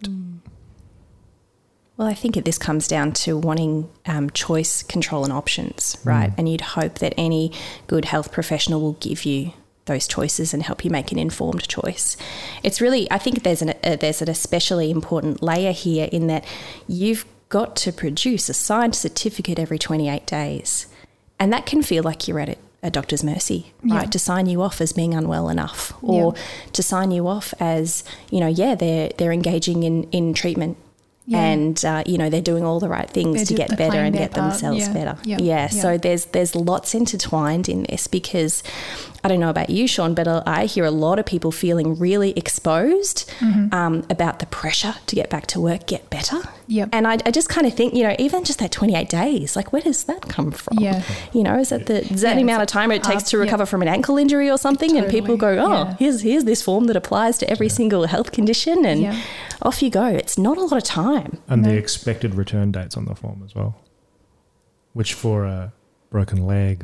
Well, I think it, this comes down to wanting um, choice, control and options, right? Mm. And you'd hope that any good health professional will give you those choices and help you make an informed choice. It's really, I think there's an uh, there's an especially important layer here in that you've got to produce a signed certificate every twenty-eight days. And that can feel like you're at a, a doctor's mercy, right? Yeah. To sign you off as being unwell enough, or Yeah. to sign you off as, you know, yeah, they're they're engaging in, in treatment. Yeah. And, uh, you know, they're doing all the right things They to do- get they're better playing and their get part. themselves Yeah. better. Yeah. Yeah. Yeah. So there's there's lots intertwined in this, because I don't know about you, Sean, but I hear a lot of people feeling really exposed Mm-hmm. um, about the pressure to get back to work, get better. Yep. And I, I just kind of think, you know, even just that twenty-eight days, like where does that come from? Yeah. You know, is that the, is that Yeah, the it's amount of time it takes up- to yeah. recover from an ankle injury or something? And people go, Totally. oh, Yeah. here's here's this form that applies to every single health condition, and Yeah. off you go. It's not a lot of time. And No. the expected return dates on the form as well, which for a broken leg or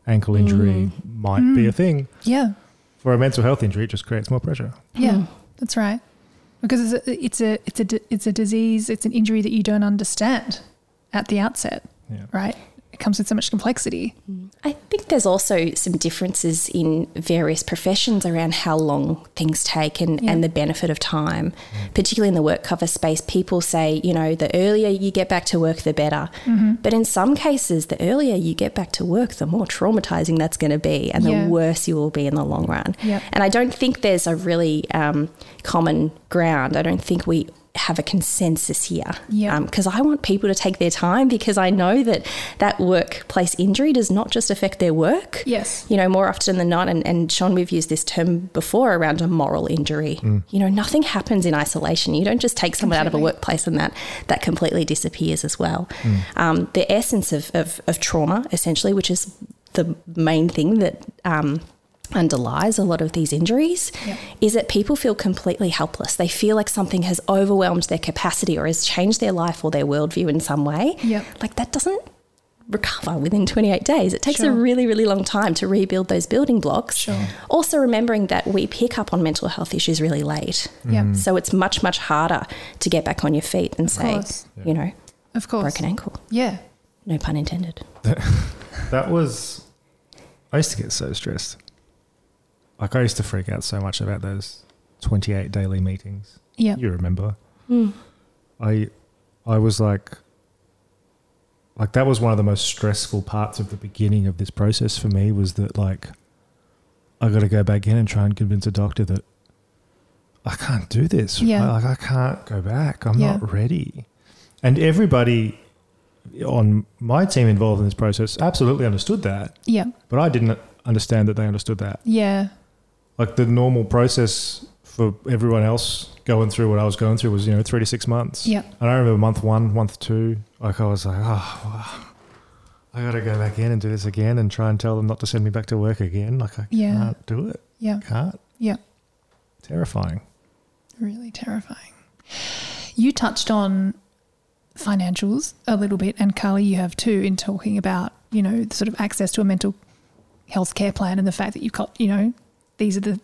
ankle injury Mm. might Mm. be a thing. Yeah. For a mental health injury, it just creates more pressure. Yeah, Mm. that's right. Because it's a, it's a it's a di- it's a disease. It's an injury that you don't understand at the outset, Yeah. right? It comes with so much complexity. I think there's also some differences in various professions around how long things take and, Yeah. and the benefit of time, particularly in the work cover space. People say, you know, the earlier you get back to work, the better. Mm-hmm. But in some cases, the earlier you get back to work, the more traumatizing that's going to be and Yeah. the worse you will be in the long run. Yeah. And I don't think there's a really um, common ground. I don't think we have a consensus here. Yeah. Because I want people to take their time, because I know that that workplace injury does not just affect their work. Yes. You know, more often than not, and, and Sean, we've used this term before around a moral injury. Mm. You know, nothing happens in isolation. You don't just take someone out of a Completely. workplace and that that completely disappears as well. Mm. Um, the essence of, of, of trauma, essentially, which is the main thing that um, underlies a lot of these injuries, Yeah. is that people feel completely helpless. They feel like something has overwhelmed their capacity or has changed their life or their worldview in some way. Yep. Like that doesn't recover within twenty-eight days. It takes Sure. a really, really long time to rebuild those building blocks. Sure. Also remembering that we pick up on mental health issues really late. Yeah. So it's much, much harder to get back on your feet and say, course. you know, Of course. broken ankle. Yeah. No pun intended. That was, I used to get so stressed. Like I used to freak out so much about those twenty-eight daily meetings. Yeah. You remember? Mm. I, I was like, like that was one of the most stressful parts of the beginning of this process for me, was that like, I got to go back in and try and convince a doctor that I can't do this. Yeah. I, like I can't go back. I'm Yeah. not ready. And everybody on my team involved in this process absolutely understood that, Yeah. but I didn't understand that they understood that. Yeah. Like the normal process for everyone else going through what I was going through was, you know, three to six months. Yeah. And I remember month one, month two, like I was like, oh, wow, I got to go back in and do this again and try and tell them not to send me back to work again. Like I Yeah. can't do it. Yeah. Can't. Yeah. Terrifying. Really terrifying. You touched on financials a little bit, and Carly, you have too, in talking about, you know, the sort of access to a mental health care plan and the fact that you've got, you know, these are the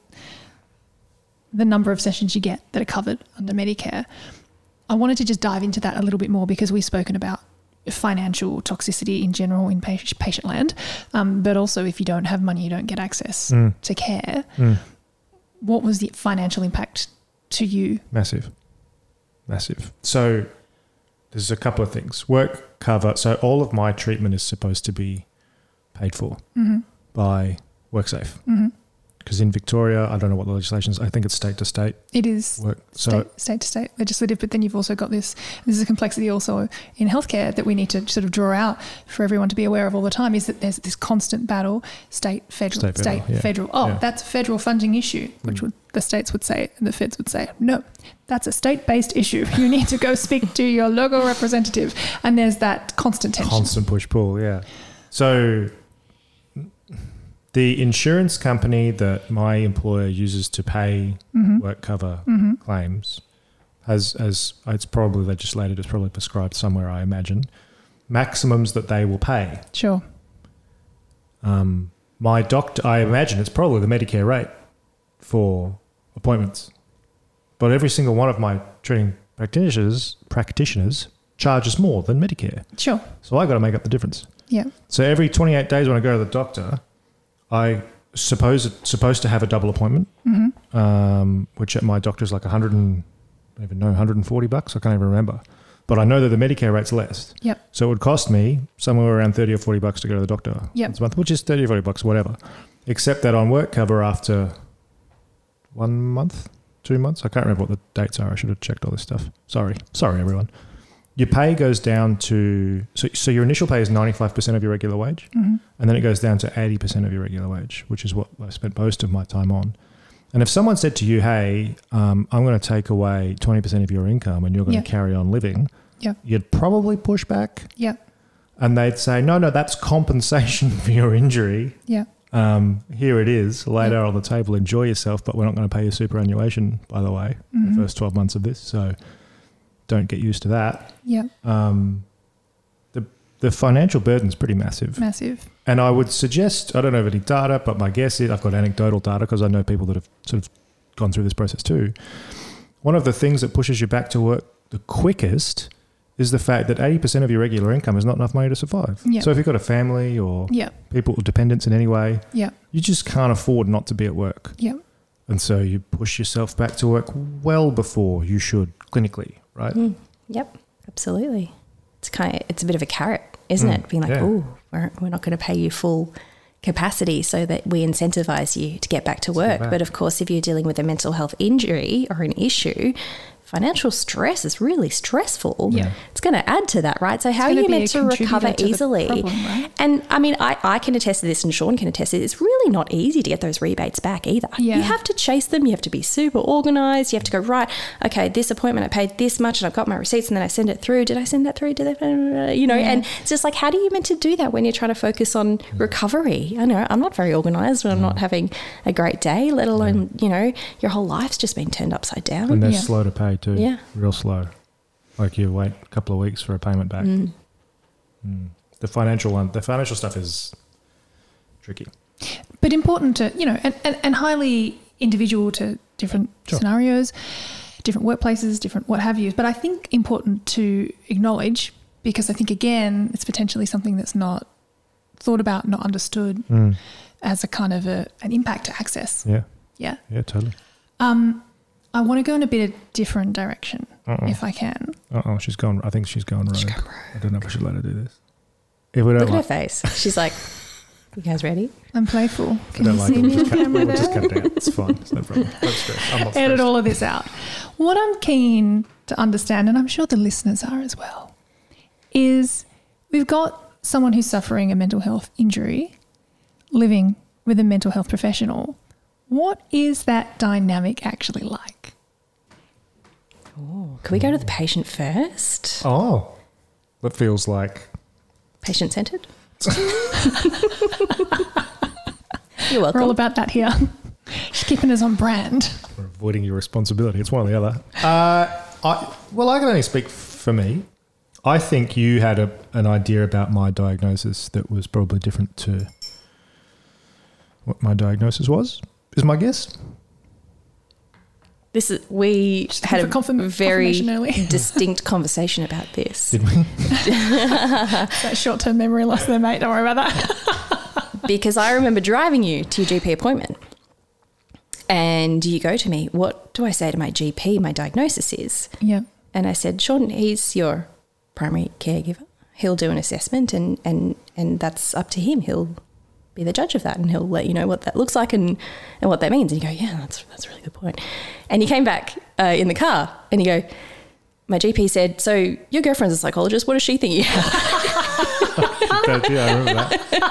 the number of sessions you get that are covered under Medicare. I wanted to just dive into that a little bit more because we've spoken about financial toxicity in general in patient, patient land, um, but also if you don't have money, you don't get access Mm. to care. Mm. What was the financial impact to you? Massive. Massive. So there's a couple of things. Work cover. So all of my treatment is supposed to be paid for Mm-hmm. by WorkSafe. Mm-hmm. Because in Victoria, I don't know what the legislation is. I think it's state to state It is work. So state, state to state legislative, but then you've also got this, this is a complexity also in healthcare that we need to sort of draw out for everyone to be aware of all the time, is that there's this constant battle, state, federal, State, state, federal, yeah. federal. Oh, Yeah. that's a federal funding issue, which Mm. would the states would say, and the feds would say, no, that's a state-based issue. You need to go speak to your local representative. And there's that constant tension. constant push-pull, yeah. So the insurance company that my employer uses to pay Mm-hmm. work cover Mm-hmm. claims has, as it's probably legislated, it's probably prescribed somewhere, I imagine, maximums that they will pay. Sure. Um, my doctor, I imagine it's probably the Medicare rate for appointments, but every single one of my treating practitioners practitioners charges more than Medicare. Sure. So I got to make up the difference. Yeah. So every twenty-eight days when I go to the doctor, I suppose it's supposed to have a double appointment, Mm-hmm. um, which at my doctor's like one hundred and, I don't even know, one hundred forty bucks. I can't even remember. But I know that the Medicare rate's less. Yep. So it would cost me somewhere around thirty or forty bucks to go to the doctor Yep. once a month, which is thirty or forty bucks, whatever. Except that on work cover after one month, two months, I can't remember what the dates are. I should have checked all this stuff. Sorry. Sorry, everyone. Your pay goes down to, so, so your initial pay is ninety-five percent of your regular wage, Mm-hmm. and then it goes down to eighty percent of your regular wage, which is what I spent most of my time on. And if someone said to you, hey, um, I'm going to take away twenty percent of your income and you're going Yeah. to carry on living, Yeah. you'd probably push back. Yeah. And they'd say, no, no, that's compensation for your injury. Yeah. Um, here it is, later Yeah. on the table, enjoy yourself, but we're not going to pay you superannuation, by the way, Mhm. the first twelve months of this. So don't get used to that. Yeah. Um, the the financial burden's pretty massive. Massive. And I would suggest, I don't have any data, but my guess is, I've got anecdotal data because I know people that have sort of gone through this process too. One of the things that pushes you back to work the quickest is the fact that eighty percent of your regular income is not enough money to survive. Yep. So if you've got a family or Yep. people or dependents in any way, Yep. you just can't afford not to be at work. Yep. And so you push yourself back to work well before you should clinically, right? Mm. Yep, absolutely. It's kind of, it's a bit of a carrot, isn't Mm, it? Being like, yeah. oh, we're, we're not going to pay you full capacity so that we incentivize you to get back to get work. back. But of course, if you're dealing with a mental health injury or an issue, financial stress is really stressful. Yeah. It's going to add to that, right? So how are gonna you be a meant to contributor recover to the easily? problem, right? And I mean, I, I can attest to this and Sean can attest to this. It's really not easy to get those rebates back either. Yeah. You have to chase them. You have to be super organized. You have to go, right, okay, this appointment, I paid this much and I've got my receipts and then I send it through. Did I send that through? Did I, you know, Yeah. and it's just like, how do you meant to do that when you're trying to focus on recovery? I know I'm not very organized when I'm not having a great day, let alone, you know, your whole life's just been turned upside down. And they're Yeah. slow to pay too. Yeah. Real slow. Like you wait a couple of weeks for a payment back. Mm. Mm. The financial one, the financial stuff is tricky. But important to, you know, and, and, and highly individual to different Sure. scenarios, different workplaces, different what have you. But I think important to acknowledge, because I think, again, it's potentially something that's not thought about, not understood Mm. as a kind of a, an impact to access. Yeah. Yeah. Yeah, totally. Um, I want to go in a bit of different direction, Uh-oh. if I can. Uh-oh, she's gone. I think she's gone rogue. She's gone rogue. I don't know if I should let her do this. If we don't Look at her like, face. She's like, you guys ready? I'm playful. I Can don't you like see it. me We'll on just, cut, camera we'll just there? cut it out. It's fine. It's no problem. Don't stress. I'm not Edit stressed. all of this out. What I'm keen to understand, and I'm sure the listeners are as well, is we've got someone who's suffering a mental health injury, living with a mental health professional. What is that dynamic actually like? Oh, can we go to the patient first? Oh, that feels like Patient centered? You're We're welcome. all about that here. Just keeping us on brand. we're avoiding your responsibility. It's one or the other. Uh, I, well, I can only speak for me. I think you had a, an idea about my diagnosis that was probably different to what my diagnosis was, is my guess. This is we had for a confirm- very confirmation early. distinct conversation about this Did we? That short-term memory loss there, mate. Don't worry about that. because I remember driving you to your G P appointment, and you go to me, "What do I say to my G P? My diagnosis is," Yeah. and I said, "Sean, he's your primary caregiver. He'll do an assessment, and and and that's up to him. He'll be the judge of that, and he'll let you know what that looks like and, and what that means." And you go, "Yeah, that's that's a really good point." And you came back uh, in the car, and you go, "My G P said, so your girlfriend's a psychologist. What does she think you have?" yeah, I remember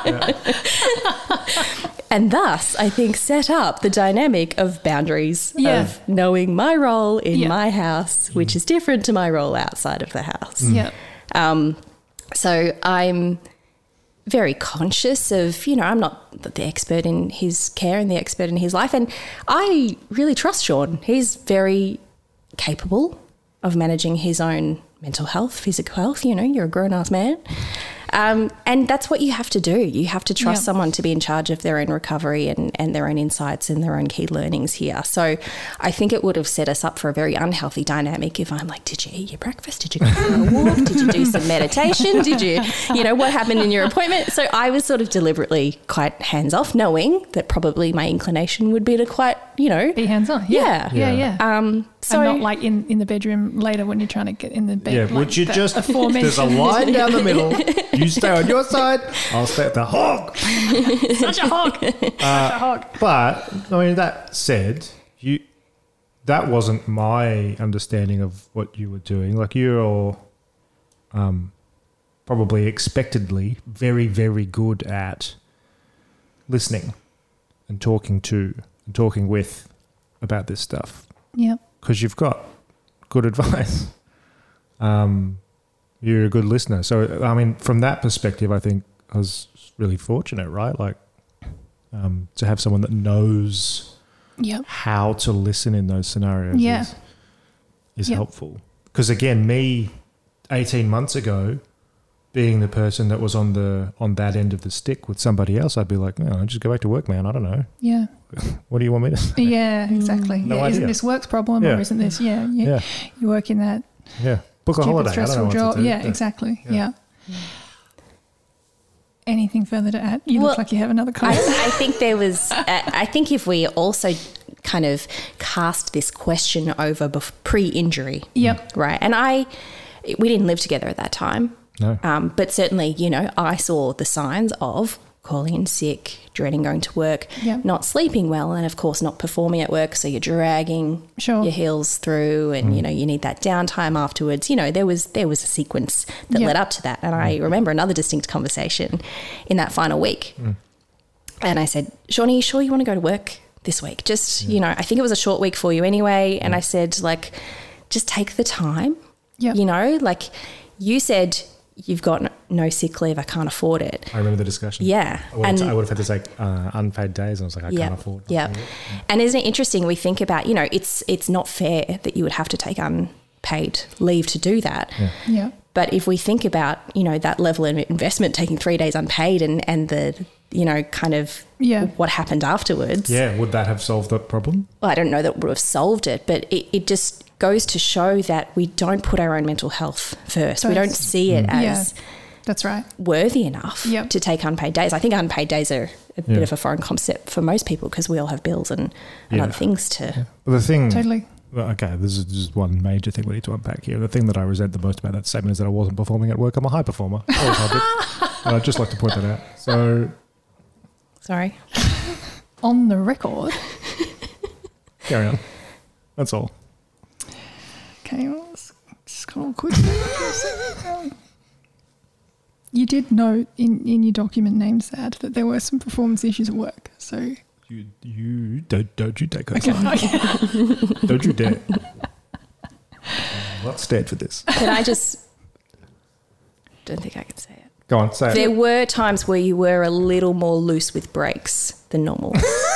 that. And thus, I think, set up the dynamic of boundaries, Yeah. of knowing my role in Yeah. my house, which is different to my role outside of the house. Yeah. Um, so I'm very conscious of, you know, I'm not the expert in his care and the expert in his life. And I really trust Sean. He's very capable of managing his own mental health, physical health. You know, you're a grown-ass man. Um, and that's what you have to do. You have to trust Yeah. someone to be in charge of their own recovery and, and their own insights and their own key learnings here. So I think it would have set us up for a very unhealthy dynamic if I'm like, did you eat your breakfast? Did you go for a walk? Did you do some meditation? Did you, you know, what happened in your appointment? So I was sort of deliberately quite hands-off, knowing that probably my inclination would be to quite, you know, Be hands-on. Yeah. Yeah, yeah. Yeah. um, so and not like in, in the bedroom later when you're trying to get in the bed. Yeah, like would you the just, there's a aforementioned- line down the middle, you stay on your side, I'll stay at the hog. Such a hog. Such a hog. But, I mean, that said, you that wasn't my understanding of what you were doing. Like, you're um, probably expectedly very, very good at listening and talking to and talking with about this stuff. Yeah. Because you've got good advice. Um, you're a good listener. So, I mean, from that perspective, I think I was really fortunate, right? Like, um, to have someone that knows Yep. how to listen in those scenarios Yeah. is, is Yep. helpful. Because, again, me eighteen months ago, being the person that was on the on that end of the stick with somebody else, I'd be like, no, just go back to work, man. I don't know. Yeah. What do you want me to say? Yeah, exactly. No yeah, idea. Isn't this work's problem Yeah. or isn't this, yeah, yeah, Yeah. you work in that Yeah. Book a stupid, holiday. I don't know stressful what job. to do. Yeah, exactly. Yeah. Yeah. Anything further to add? You Well, look like you have another I, comment. I think there was, uh, I think if we also kind of cast this question over bef- pre-injury, Yep. right? And I, we didn't live together at that time. No. Um, but certainly, you know, I saw the signs of calling in sick, dreading going to work, Yep. not sleeping well, and of course not performing at work. So you're dragging Sure. your heels through, and you know you need that downtime afterwards. You know there was there was a sequence that Yep. led up to that, and I remember another distinct conversation in that final week. And I said, Shawnee, you sure you want to go to work this week? Just you know, I think it was a short week for you anyway. And I said, like, just take the time. Yep. You know, like you said. You've got no sick leave. I can't afford it. I remember the discussion. Yeah. I would, And- have, I would have had to take uh, unpaid days, and I was like, I Yeah. can't afford. Yeah. And isn't it interesting? We think about, you know, it's it's not fair that you would have to take unpaid leave to do that. Yeah. Yeah. But if we think about, you know, that level of investment, taking three days unpaid, and and the, you know, kind of Yeah. what happened afterwards. Yeah. Would that have solved that problem? Well, I don't know that would have solved it, but it, it just goes to show that we don't put our own mental health first. We don't First. see it as Yeah. That's right. worthy enough Yep. to take unpaid days. I think unpaid days are a Yeah. bit of a foreign concept for most people because we all have bills and, and Yeah. other things to. Well, the thing. Totally. Well, okay, this is just one major thing we need to unpack here. The thing that I resent the most about that statement is that I wasn't performing at work. I'm a high performer. Always have been. And I'd just like to point that out. So, Sorry. On the record. carry on. That's all. Okay, well, let's just go on quick. Um, you did note in, in your document named Sad that there were some performance issues at work. So, You, you don't, don't you take us okay. on. okay. Don't you dare. I'm not stand for this. Can I just. Don't think I can say it. Go on, say There it. were times where you were a little more loose with brakes than normal.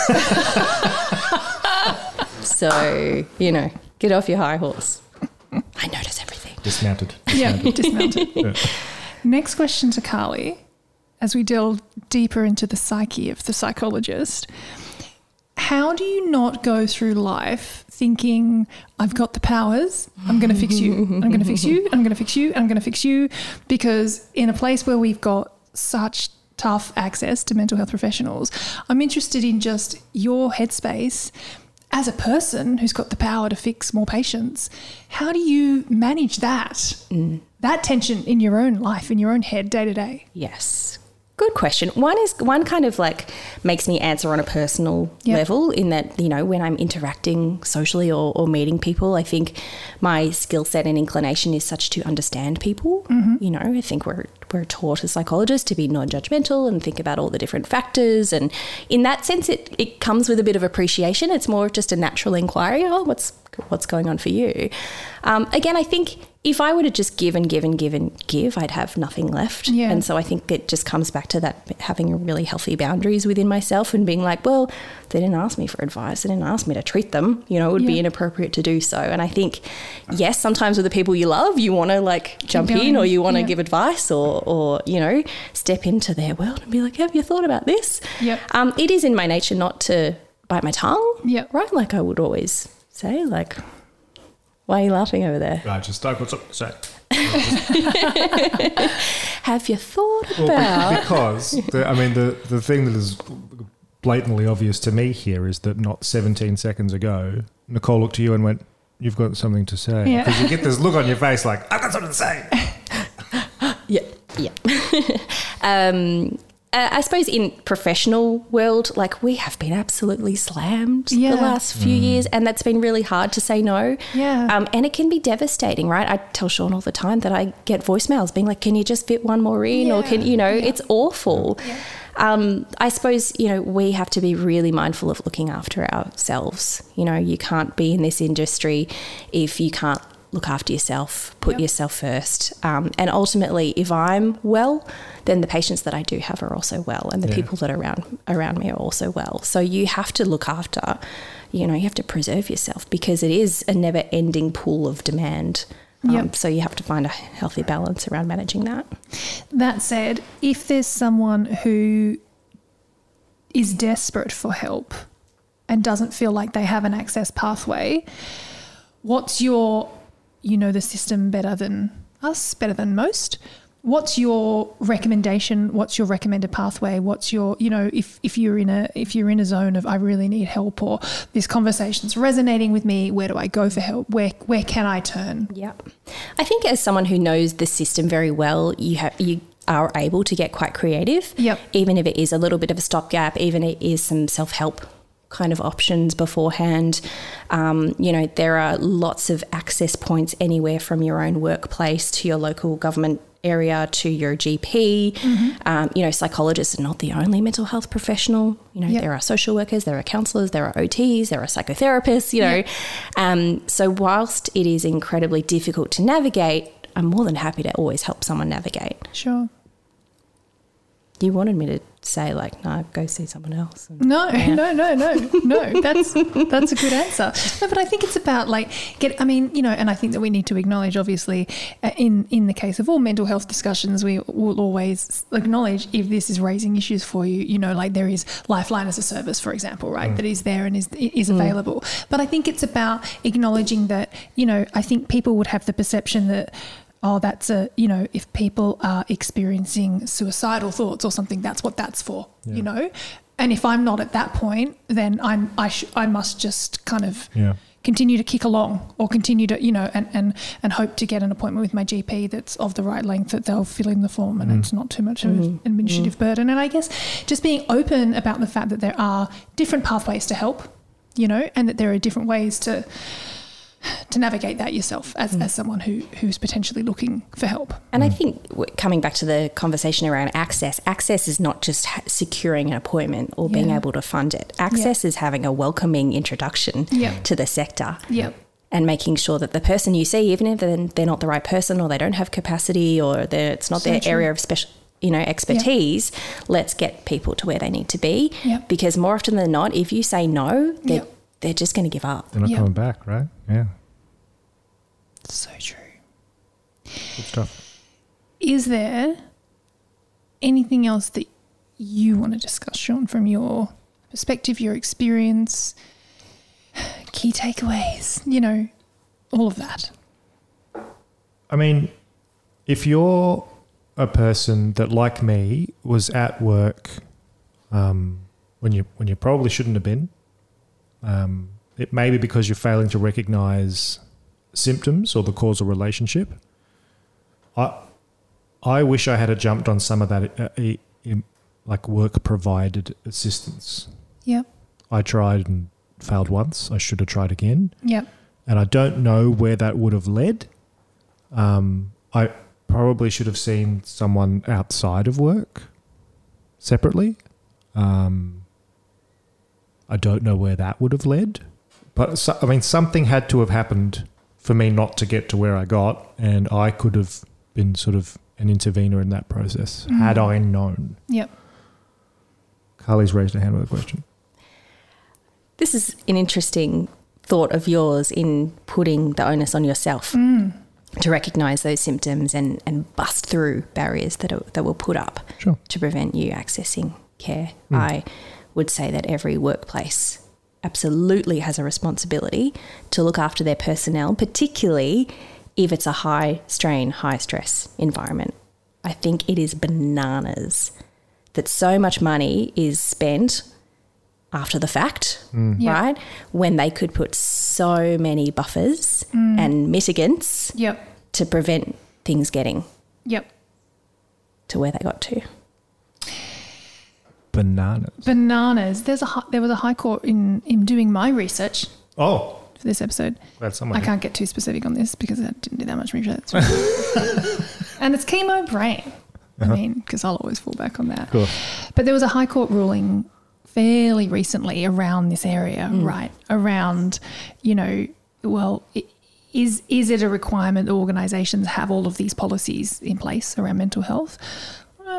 So, you know, get off your high horse. I notice everything. Dismounted. Yeah, dismounted. Yeah. Next question to Carly, as we delve deeper into the psyche of the psychologist. How do you not go through life thinking, I've got the powers, I'm going to fix you, I'm going to fix you, I'm going to fix you, I'm going to fix you? Because in a place where we've got such tough access to mental health professionals, I'm interested in just your headspace as a person who's got the power to fix more patients. How do you manage that? Mm. That tension in your own life, in your own head, day to day? Yes. Good question. One is one kind of like makes me answer on a personal Yep. level in that, you know, when I'm interacting socially or, or meeting people, I think my skill set and inclination is such to understand people. You know, I think we're we're taught as psychologists to be non-judgmental and think about all the different factors. And in that sense, it, it comes with a bit of appreciation. It's more just a natural inquiry. Oh, what's what's going on for you? Um, again, I think if I were to just give and give and give and give, I'd have nothing left. Yeah. And so I think it just comes back to that, having really healthy boundaries within myself and being like, well, they didn't ask me for advice. They didn't ask me to treat them. You know, it would be Yeah. inappropriate to do so. And I think, yes, sometimes with the people you love, you want to like jump in going. or you want to Yeah. give advice or, or, you know, step into their world and be like, have you thought about this? Yep. Um, it is in my nature not to bite my tongue. Yep. Right? Like I would always say, like, why are you laughing over there? I just I've got something to say. Have you thought Well, about? be- because the, I mean the the thing that is blatantly obvious to me here is that not seventeen seconds ago, Nicole looked to you and went, "You've got something to say," Yeah. because you get this look on your face like, "I've got something to say." Yeah, yeah. um, uh, I suppose in professional world, like we have been absolutely slammed Yeah. the last few years, and that's been really hard to say no. Yeah. Um, and it can be devastating, right? I tell Sean all the time that I get voicemails being like, "Can you just fit one more in?" Or can you know, it's awful. Um, I suppose, you know, we have to be really mindful of looking after ourselves. You know, you can't be in this industry if you can't look after yourself, put Yep. yourself first. Um, and ultimately, if I'm well, then the patients that I do have are also well, and the Yeah. people that are around around me are also well. So you have to look after, you know, you have to preserve yourself because it is a never-ending pool of demand Um, Yep. So you have to find a healthy balance around managing that. That said, if there's someone who is desperate for help and doesn't feel like they have an access pathway, what's your, you know the system better than us, better than most, what's your recommendation? What's your recommended pathway? What's your, you know, if, if you're in a if you're in a zone of I really need help, or this conversation's resonating with me, where do I go for help? Where where can I turn? Yeah. I think as someone who knows the system very well, you have you are able to get quite creative. Yep. Even if it is a little bit of a stopgap, even if it is some self-help kind of options beforehand. Um, you know, there are lots of access points anywhere from your own workplace to your local government area to your G P. Mm-hmm. Um, you know, psychologists are not the only mental health professional. You know, Yep. there are social workers, there are counsellors, there are O Ts, there are psychotherapists, you know. Yep. Um, so whilst it is incredibly difficult to navigate, I'm more than happy to always help someone navigate. Sure. You wanted me to say like, no, go see someone else. And, No, yeah. no, no, no, no. That's that's a good answer. No, but I think it's about like get. I mean, you know, and I think that we need to acknowledge, obviously, uh, in in the case of all mental health discussions, we will always acknowledge if this is raising issues for you. You know, like there is Lifeline as a service, for example, right, mm. that is there and is is available. Mm. But I think it's about acknowledging that. You know, I think people would have the perception that, oh, that's a, you know, if people are experiencing suicidal thoughts or something, that's what that's for, yeah. you know. And if I'm not at that point, then I'm, I, sh- I must just kind of yeah. continue to kick along or continue to, you know, and, and, and hope to get an appointment with my G P that's of the right length, that they'll fill in the form and mm. it's not too much of an mm. administrative mm. burden. And I guess just being open about the fact that there are different pathways to help, you know, and that there are different ways to to navigate that yourself as, mm. as someone who who's potentially looking for help. And mm. I think w- coming back to the conversation around access, access is not just ha- securing an appointment or yeah. being able to fund it. Access yeah. is having a welcoming introduction yep. to the sector. Yep. And making sure that the person you see, even if they're, they're not the right person or they don't have capacity or it's not so their true. area of special, you know, expertise, yep. let's get people to where they need to be. Yep. Because more often than not, if you say no, they're, yep. they're just going to give up. They're not yep. coming back, right? Yeah. So true. Good stuff. Is there anything else that you want to discuss, Sean, from your perspective, your experience, key takeaways, you know, all of that? I mean, if you're a person that, like me, was at work um, when you when you probably shouldn't have been, um, it may be because you're failing to recognise symptoms or the causal relationship. I I wish I had a jumped on some of that uh, in, like work provided assistance. Yep. I tried and failed once. I should have tried again. Yep. And I don't know where that would have led. Um, I probably should have seen someone outside of work separately. Um, I don't know where that would have led. But, so, I mean, something had to have happened for me not to get to where I got, and I could have been sort of an intervener in that process mm. had I known. Yep. Carly's raised her hand with a question. This is an interesting thought of yours in putting the onus on yourself mm. to recognise those symptoms and, and bust through barriers that are, that will put up sure. to prevent you accessing care. Mm. I would say that every workplace absolutely has a responsibility to look after their personnel, particularly if it's a high strain, high stress environment. I think it is bananas that so much money is spent after the fact, mm. yep. right? When they could put so many buffers mm. and mitigants yep. to prevent things getting yep. to where they got to. Bananas. Bananas. There's a hi- there was a high court in, in doing my research. Oh. For this episode. Glad someone I did. can't get too specific on this because I didn't do that much research. And it's chemo brain. Uh-huh. I mean, because I'll always fall back on that. Cool. But there was a high court ruling fairly recently around this area, mm. right? Around, you know, well, it, is is it a requirement that organisations have all of these policies in place around mental health? Well,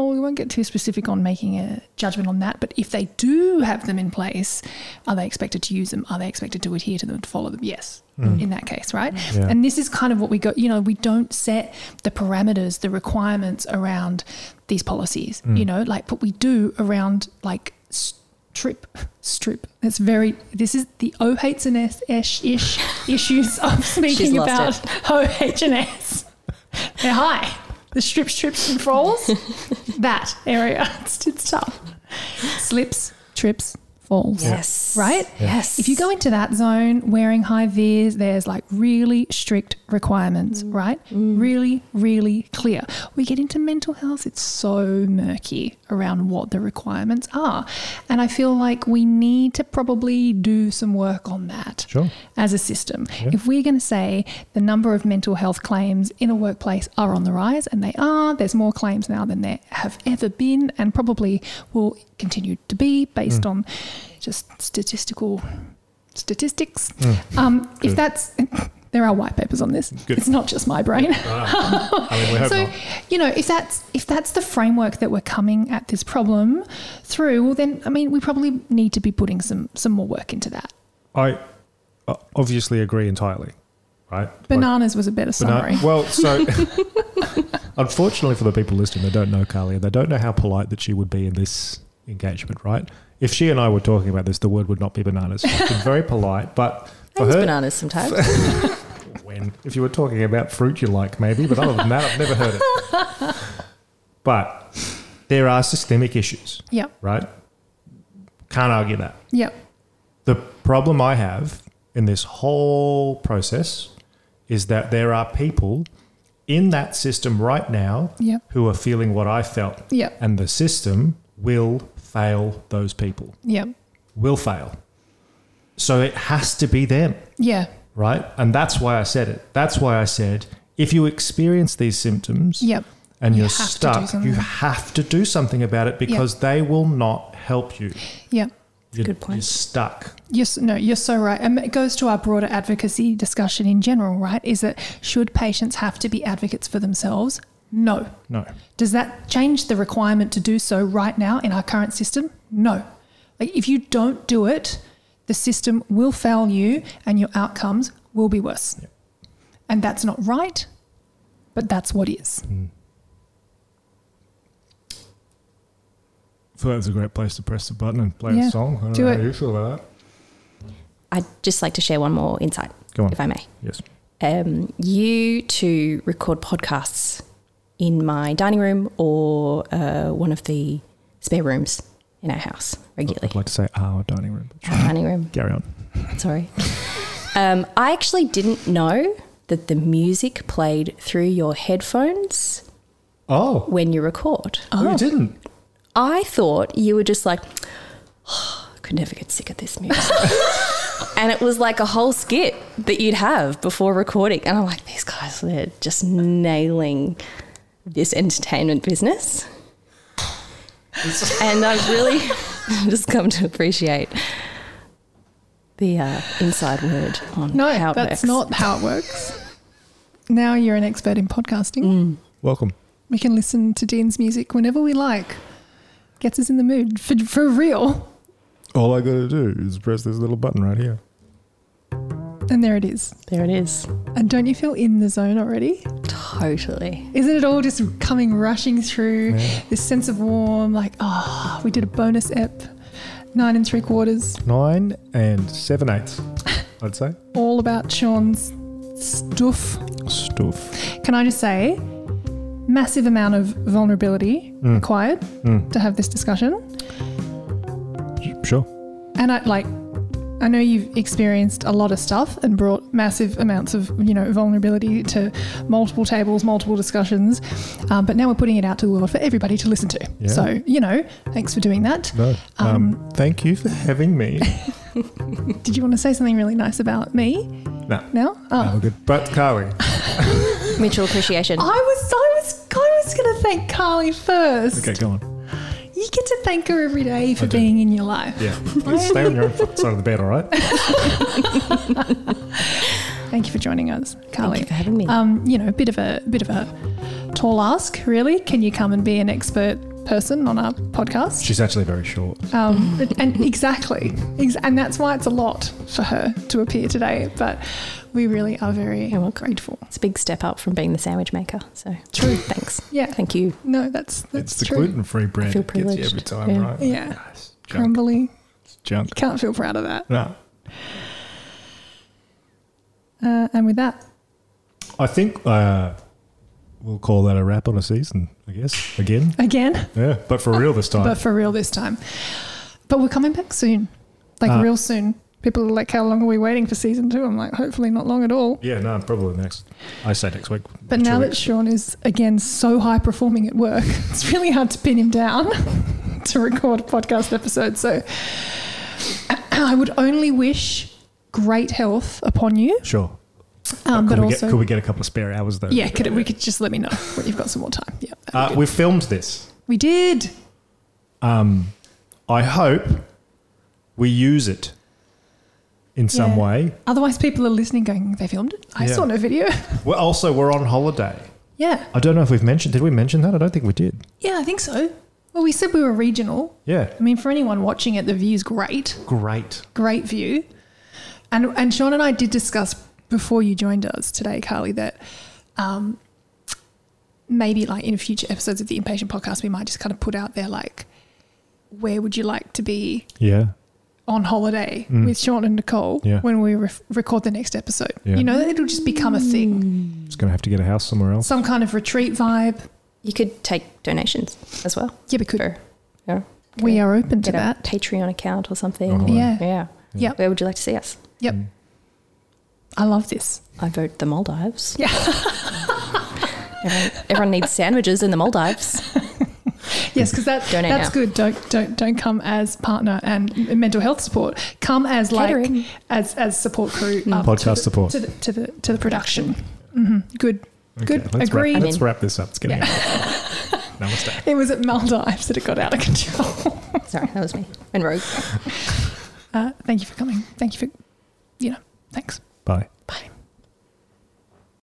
well, we won't get too specific on making a judgment on that, but if they do have them in place, are they expected to use them? Are they expected to adhere to them, to follow them? Yes, mm. in that case, right? Yeah. And this is kind of what we got, you know, we don't set the parameters, the requirements around these policies, mm. you know, like, but we do around like strip, strip. It's very, this is the O H and S-ish issues of speaking about O H and S. They're high. The strips, trips and falls, that area, it's, it's tough. Slips, trips, falls. Yes. Right? Yes. If you go into that zone wearing high vis, there's like really strict requirements, mm. right? Mm. Really, really clear. We get into mental health, it's so murky around what the requirements are. And I feel like we need to probably do some work on that sure. as a system. Yeah. If we're going to say the number of mental health claims in a workplace are on the rise, and they are, there's more claims now than there have ever been, and probably will continue to be based mm. on just statistical statistics. Mm. Um, if that's, there are white papers on this. Good. It's not just my brain. I mean, we hope so, not. you know, if that's if that's the framework that we're coming at this problem through, well, then I mean, we probably need to be putting some some more work into that. I obviously agree entirely. Right? Bananas like, was a better summary. Bana- well, so unfortunately for the people listening, they don't know Carly. They don't know how polite that she would be in this engagement, right? If she and I were talking about this, the word would not be bananas. She's been very polite, but for her, bananas sometimes. When if you were talking about fruit you like, maybe, but other than that, I've never heard it. But there are systemic issues. Yep. Right? Can't argue that. Yep. The problem I have in this whole process is that there are people in that system right now yep. who are feeling what I felt. Yep. And the system will fail those people. Yep. Will fail. So it has to be them. Yeah. Right? And that's why I said it. That's why I said, if you experience these symptoms yep. and you you're stuck, you have to do something about it because yep. they will not help you. Yeah. You're, Good point. You're stuck. Yes, no, you're so right. And it goes to our broader advocacy discussion in general, right? Is that should patients have to be advocates for themselves? No. No. Does that change the requirement to do so right now in our current system? No. Like if you don't do it, the system will fail you and your outcomes will be worse. Yep. And that's not right, but that's what is. Mm. I thought that was a great place to press the button and play yeah. a song. I don't do know it. how you feel about that. I'd just like to share one more insight, Go on. if I may. Yes. Um, you to record podcasts in my dining room or uh, one of the spare rooms in our house regularly. I'd like to say our dining room. Our dining room. Carry on. Sorry. um, I actually didn't know that the music played through your headphones Oh. when you record. Oh, you didn't? I thought you were just like, oh, I could never get sick of this music. And it was like a whole skit that you'd have before recording. And I'm like, these guys, they're just nailing this entertainment business. And I've really just come to appreciate the uh, inside word on no, how it works. that's not how it works. Now you're an expert in podcasting. Mm. Welcome. We can listen to Dean's music whenever we like. Gets us in the mood for, for real. All I got to do is press this little button right here. And there it is. There it is. And don't you feel in the zone already? Totally. Isn't it all just coming rushing through Yeah. this sense of warm, like, oh, we did a bonus ep, nine and three quarters, Nine and seven eighths, I'd say. all about Sean's stuff. Stuff. Can I just say, massive amount of vulnerability Mm. required Mm. to have this discussion. Sure. And I like, I know you've experienced a lot of stuff and brought massive amounts of, you know, vulnerability to multiple tables, multiple discussions. Um, but now we're putting it out to the world for everybody to listen to. Yeah. So, you know, thanks for doing that. No. Um, Um, thank you for having me. Did you want to say something really nice about me? No. No? Oh. No, we're good. But Carly. Mutual appreciation. I was, I was, I was going to thank Carly first. Okay, go on. You get to thank her every day for I do. being in your life. Yeah. You stay on your own fucking side of the bed, all right? Thank you for joining us, Carly. Thank you for having me. Um, you know, a bit of a bit of a tall ask, really. Can you come and be an expert person on our podcast. She's actually very short. Um, and exactly. Ex- and that's why it's a lot for her to appear today. But we really are very You're welcome. grateful. It's a big step up from being the sandwich maker. So True. Thanks. Yeah. Thank you. No, that's that's It's the true. gluten-free bread I feel that gets you privileged. every time, Yeah. right? Yeah. It's junk. Crumbly. It's junk. Can't feel proud of that. No. Uh, and with that, I think uh, we'll call that a wrap on a season, I guess, again. again, Yeah, but for real this time. but for real this time. But we're coming back soon. Like Uh, real soon. People are like, how long are we waiting for season two? I'm like, hopefully not long at all. yeah, no, probably next. I say next week. But Two now that weeks. Sean is, again, so high performing at work, it's really hard to pin him down to record a podcast episode. So I would only wish great health upon you. Sure. Um, could, but we also, get, could we get a couple of spare hours, though? yeah, could it, we could just let me know when you've got some more time. Yeah, that'd be Uh, good. we filmed this. we did. Um, I hope we use it in some Yeah. way. Otherwise, people are listening going, they filmed it? I Yeah. saw no video. Well, also, we're on holiday. Yeah. I don't know if we've mentioned. Did we mention that? I don't think we did. Yeah, I think so. Well, we said we were regional. Yeah. I mean, for anyone watching it, the view's great. Great. Great view. And and Sean and I did discuss before you joined us today, Carly, that um, maybe like in future episodes of the Impatient Podcast, we might just kind of put out there like, where would you like to be Yeah. on holiday Mm. with Sean and Nicole Yeah. when we re- record the next episode? Yeah. You know, it'll just become a thing. It's going to have to get a house somewhere else. Some kind of retreat vibe. You could take donations as well. Yeah, we could. For, yeah. We are open to Get a that. Patreon account or something. Oh, or- Yeah. Yeah. Yep. Where would you like to see us? Yep. Mm. I love this. I vote the Maldives. Yeah. Everyone, everyone needs sandwiches in the Maldives. Yes, because that, Donate that's now. good. Don't don't don't come as partner and m- mental health support. Come as like Catering. as as support crew. Mm. up to Podcast the- support. to the to the to the production. hmm Good. Good. let's Agreed. Wrap, let's I'm in. wrap this up. It's getting Yeah. Namaste. It was at Maldives that it got out of control. Sorry, that was me. And Rogue. Uh, thank you for coming. Thank you for, you know, thanks. Bye. Bye.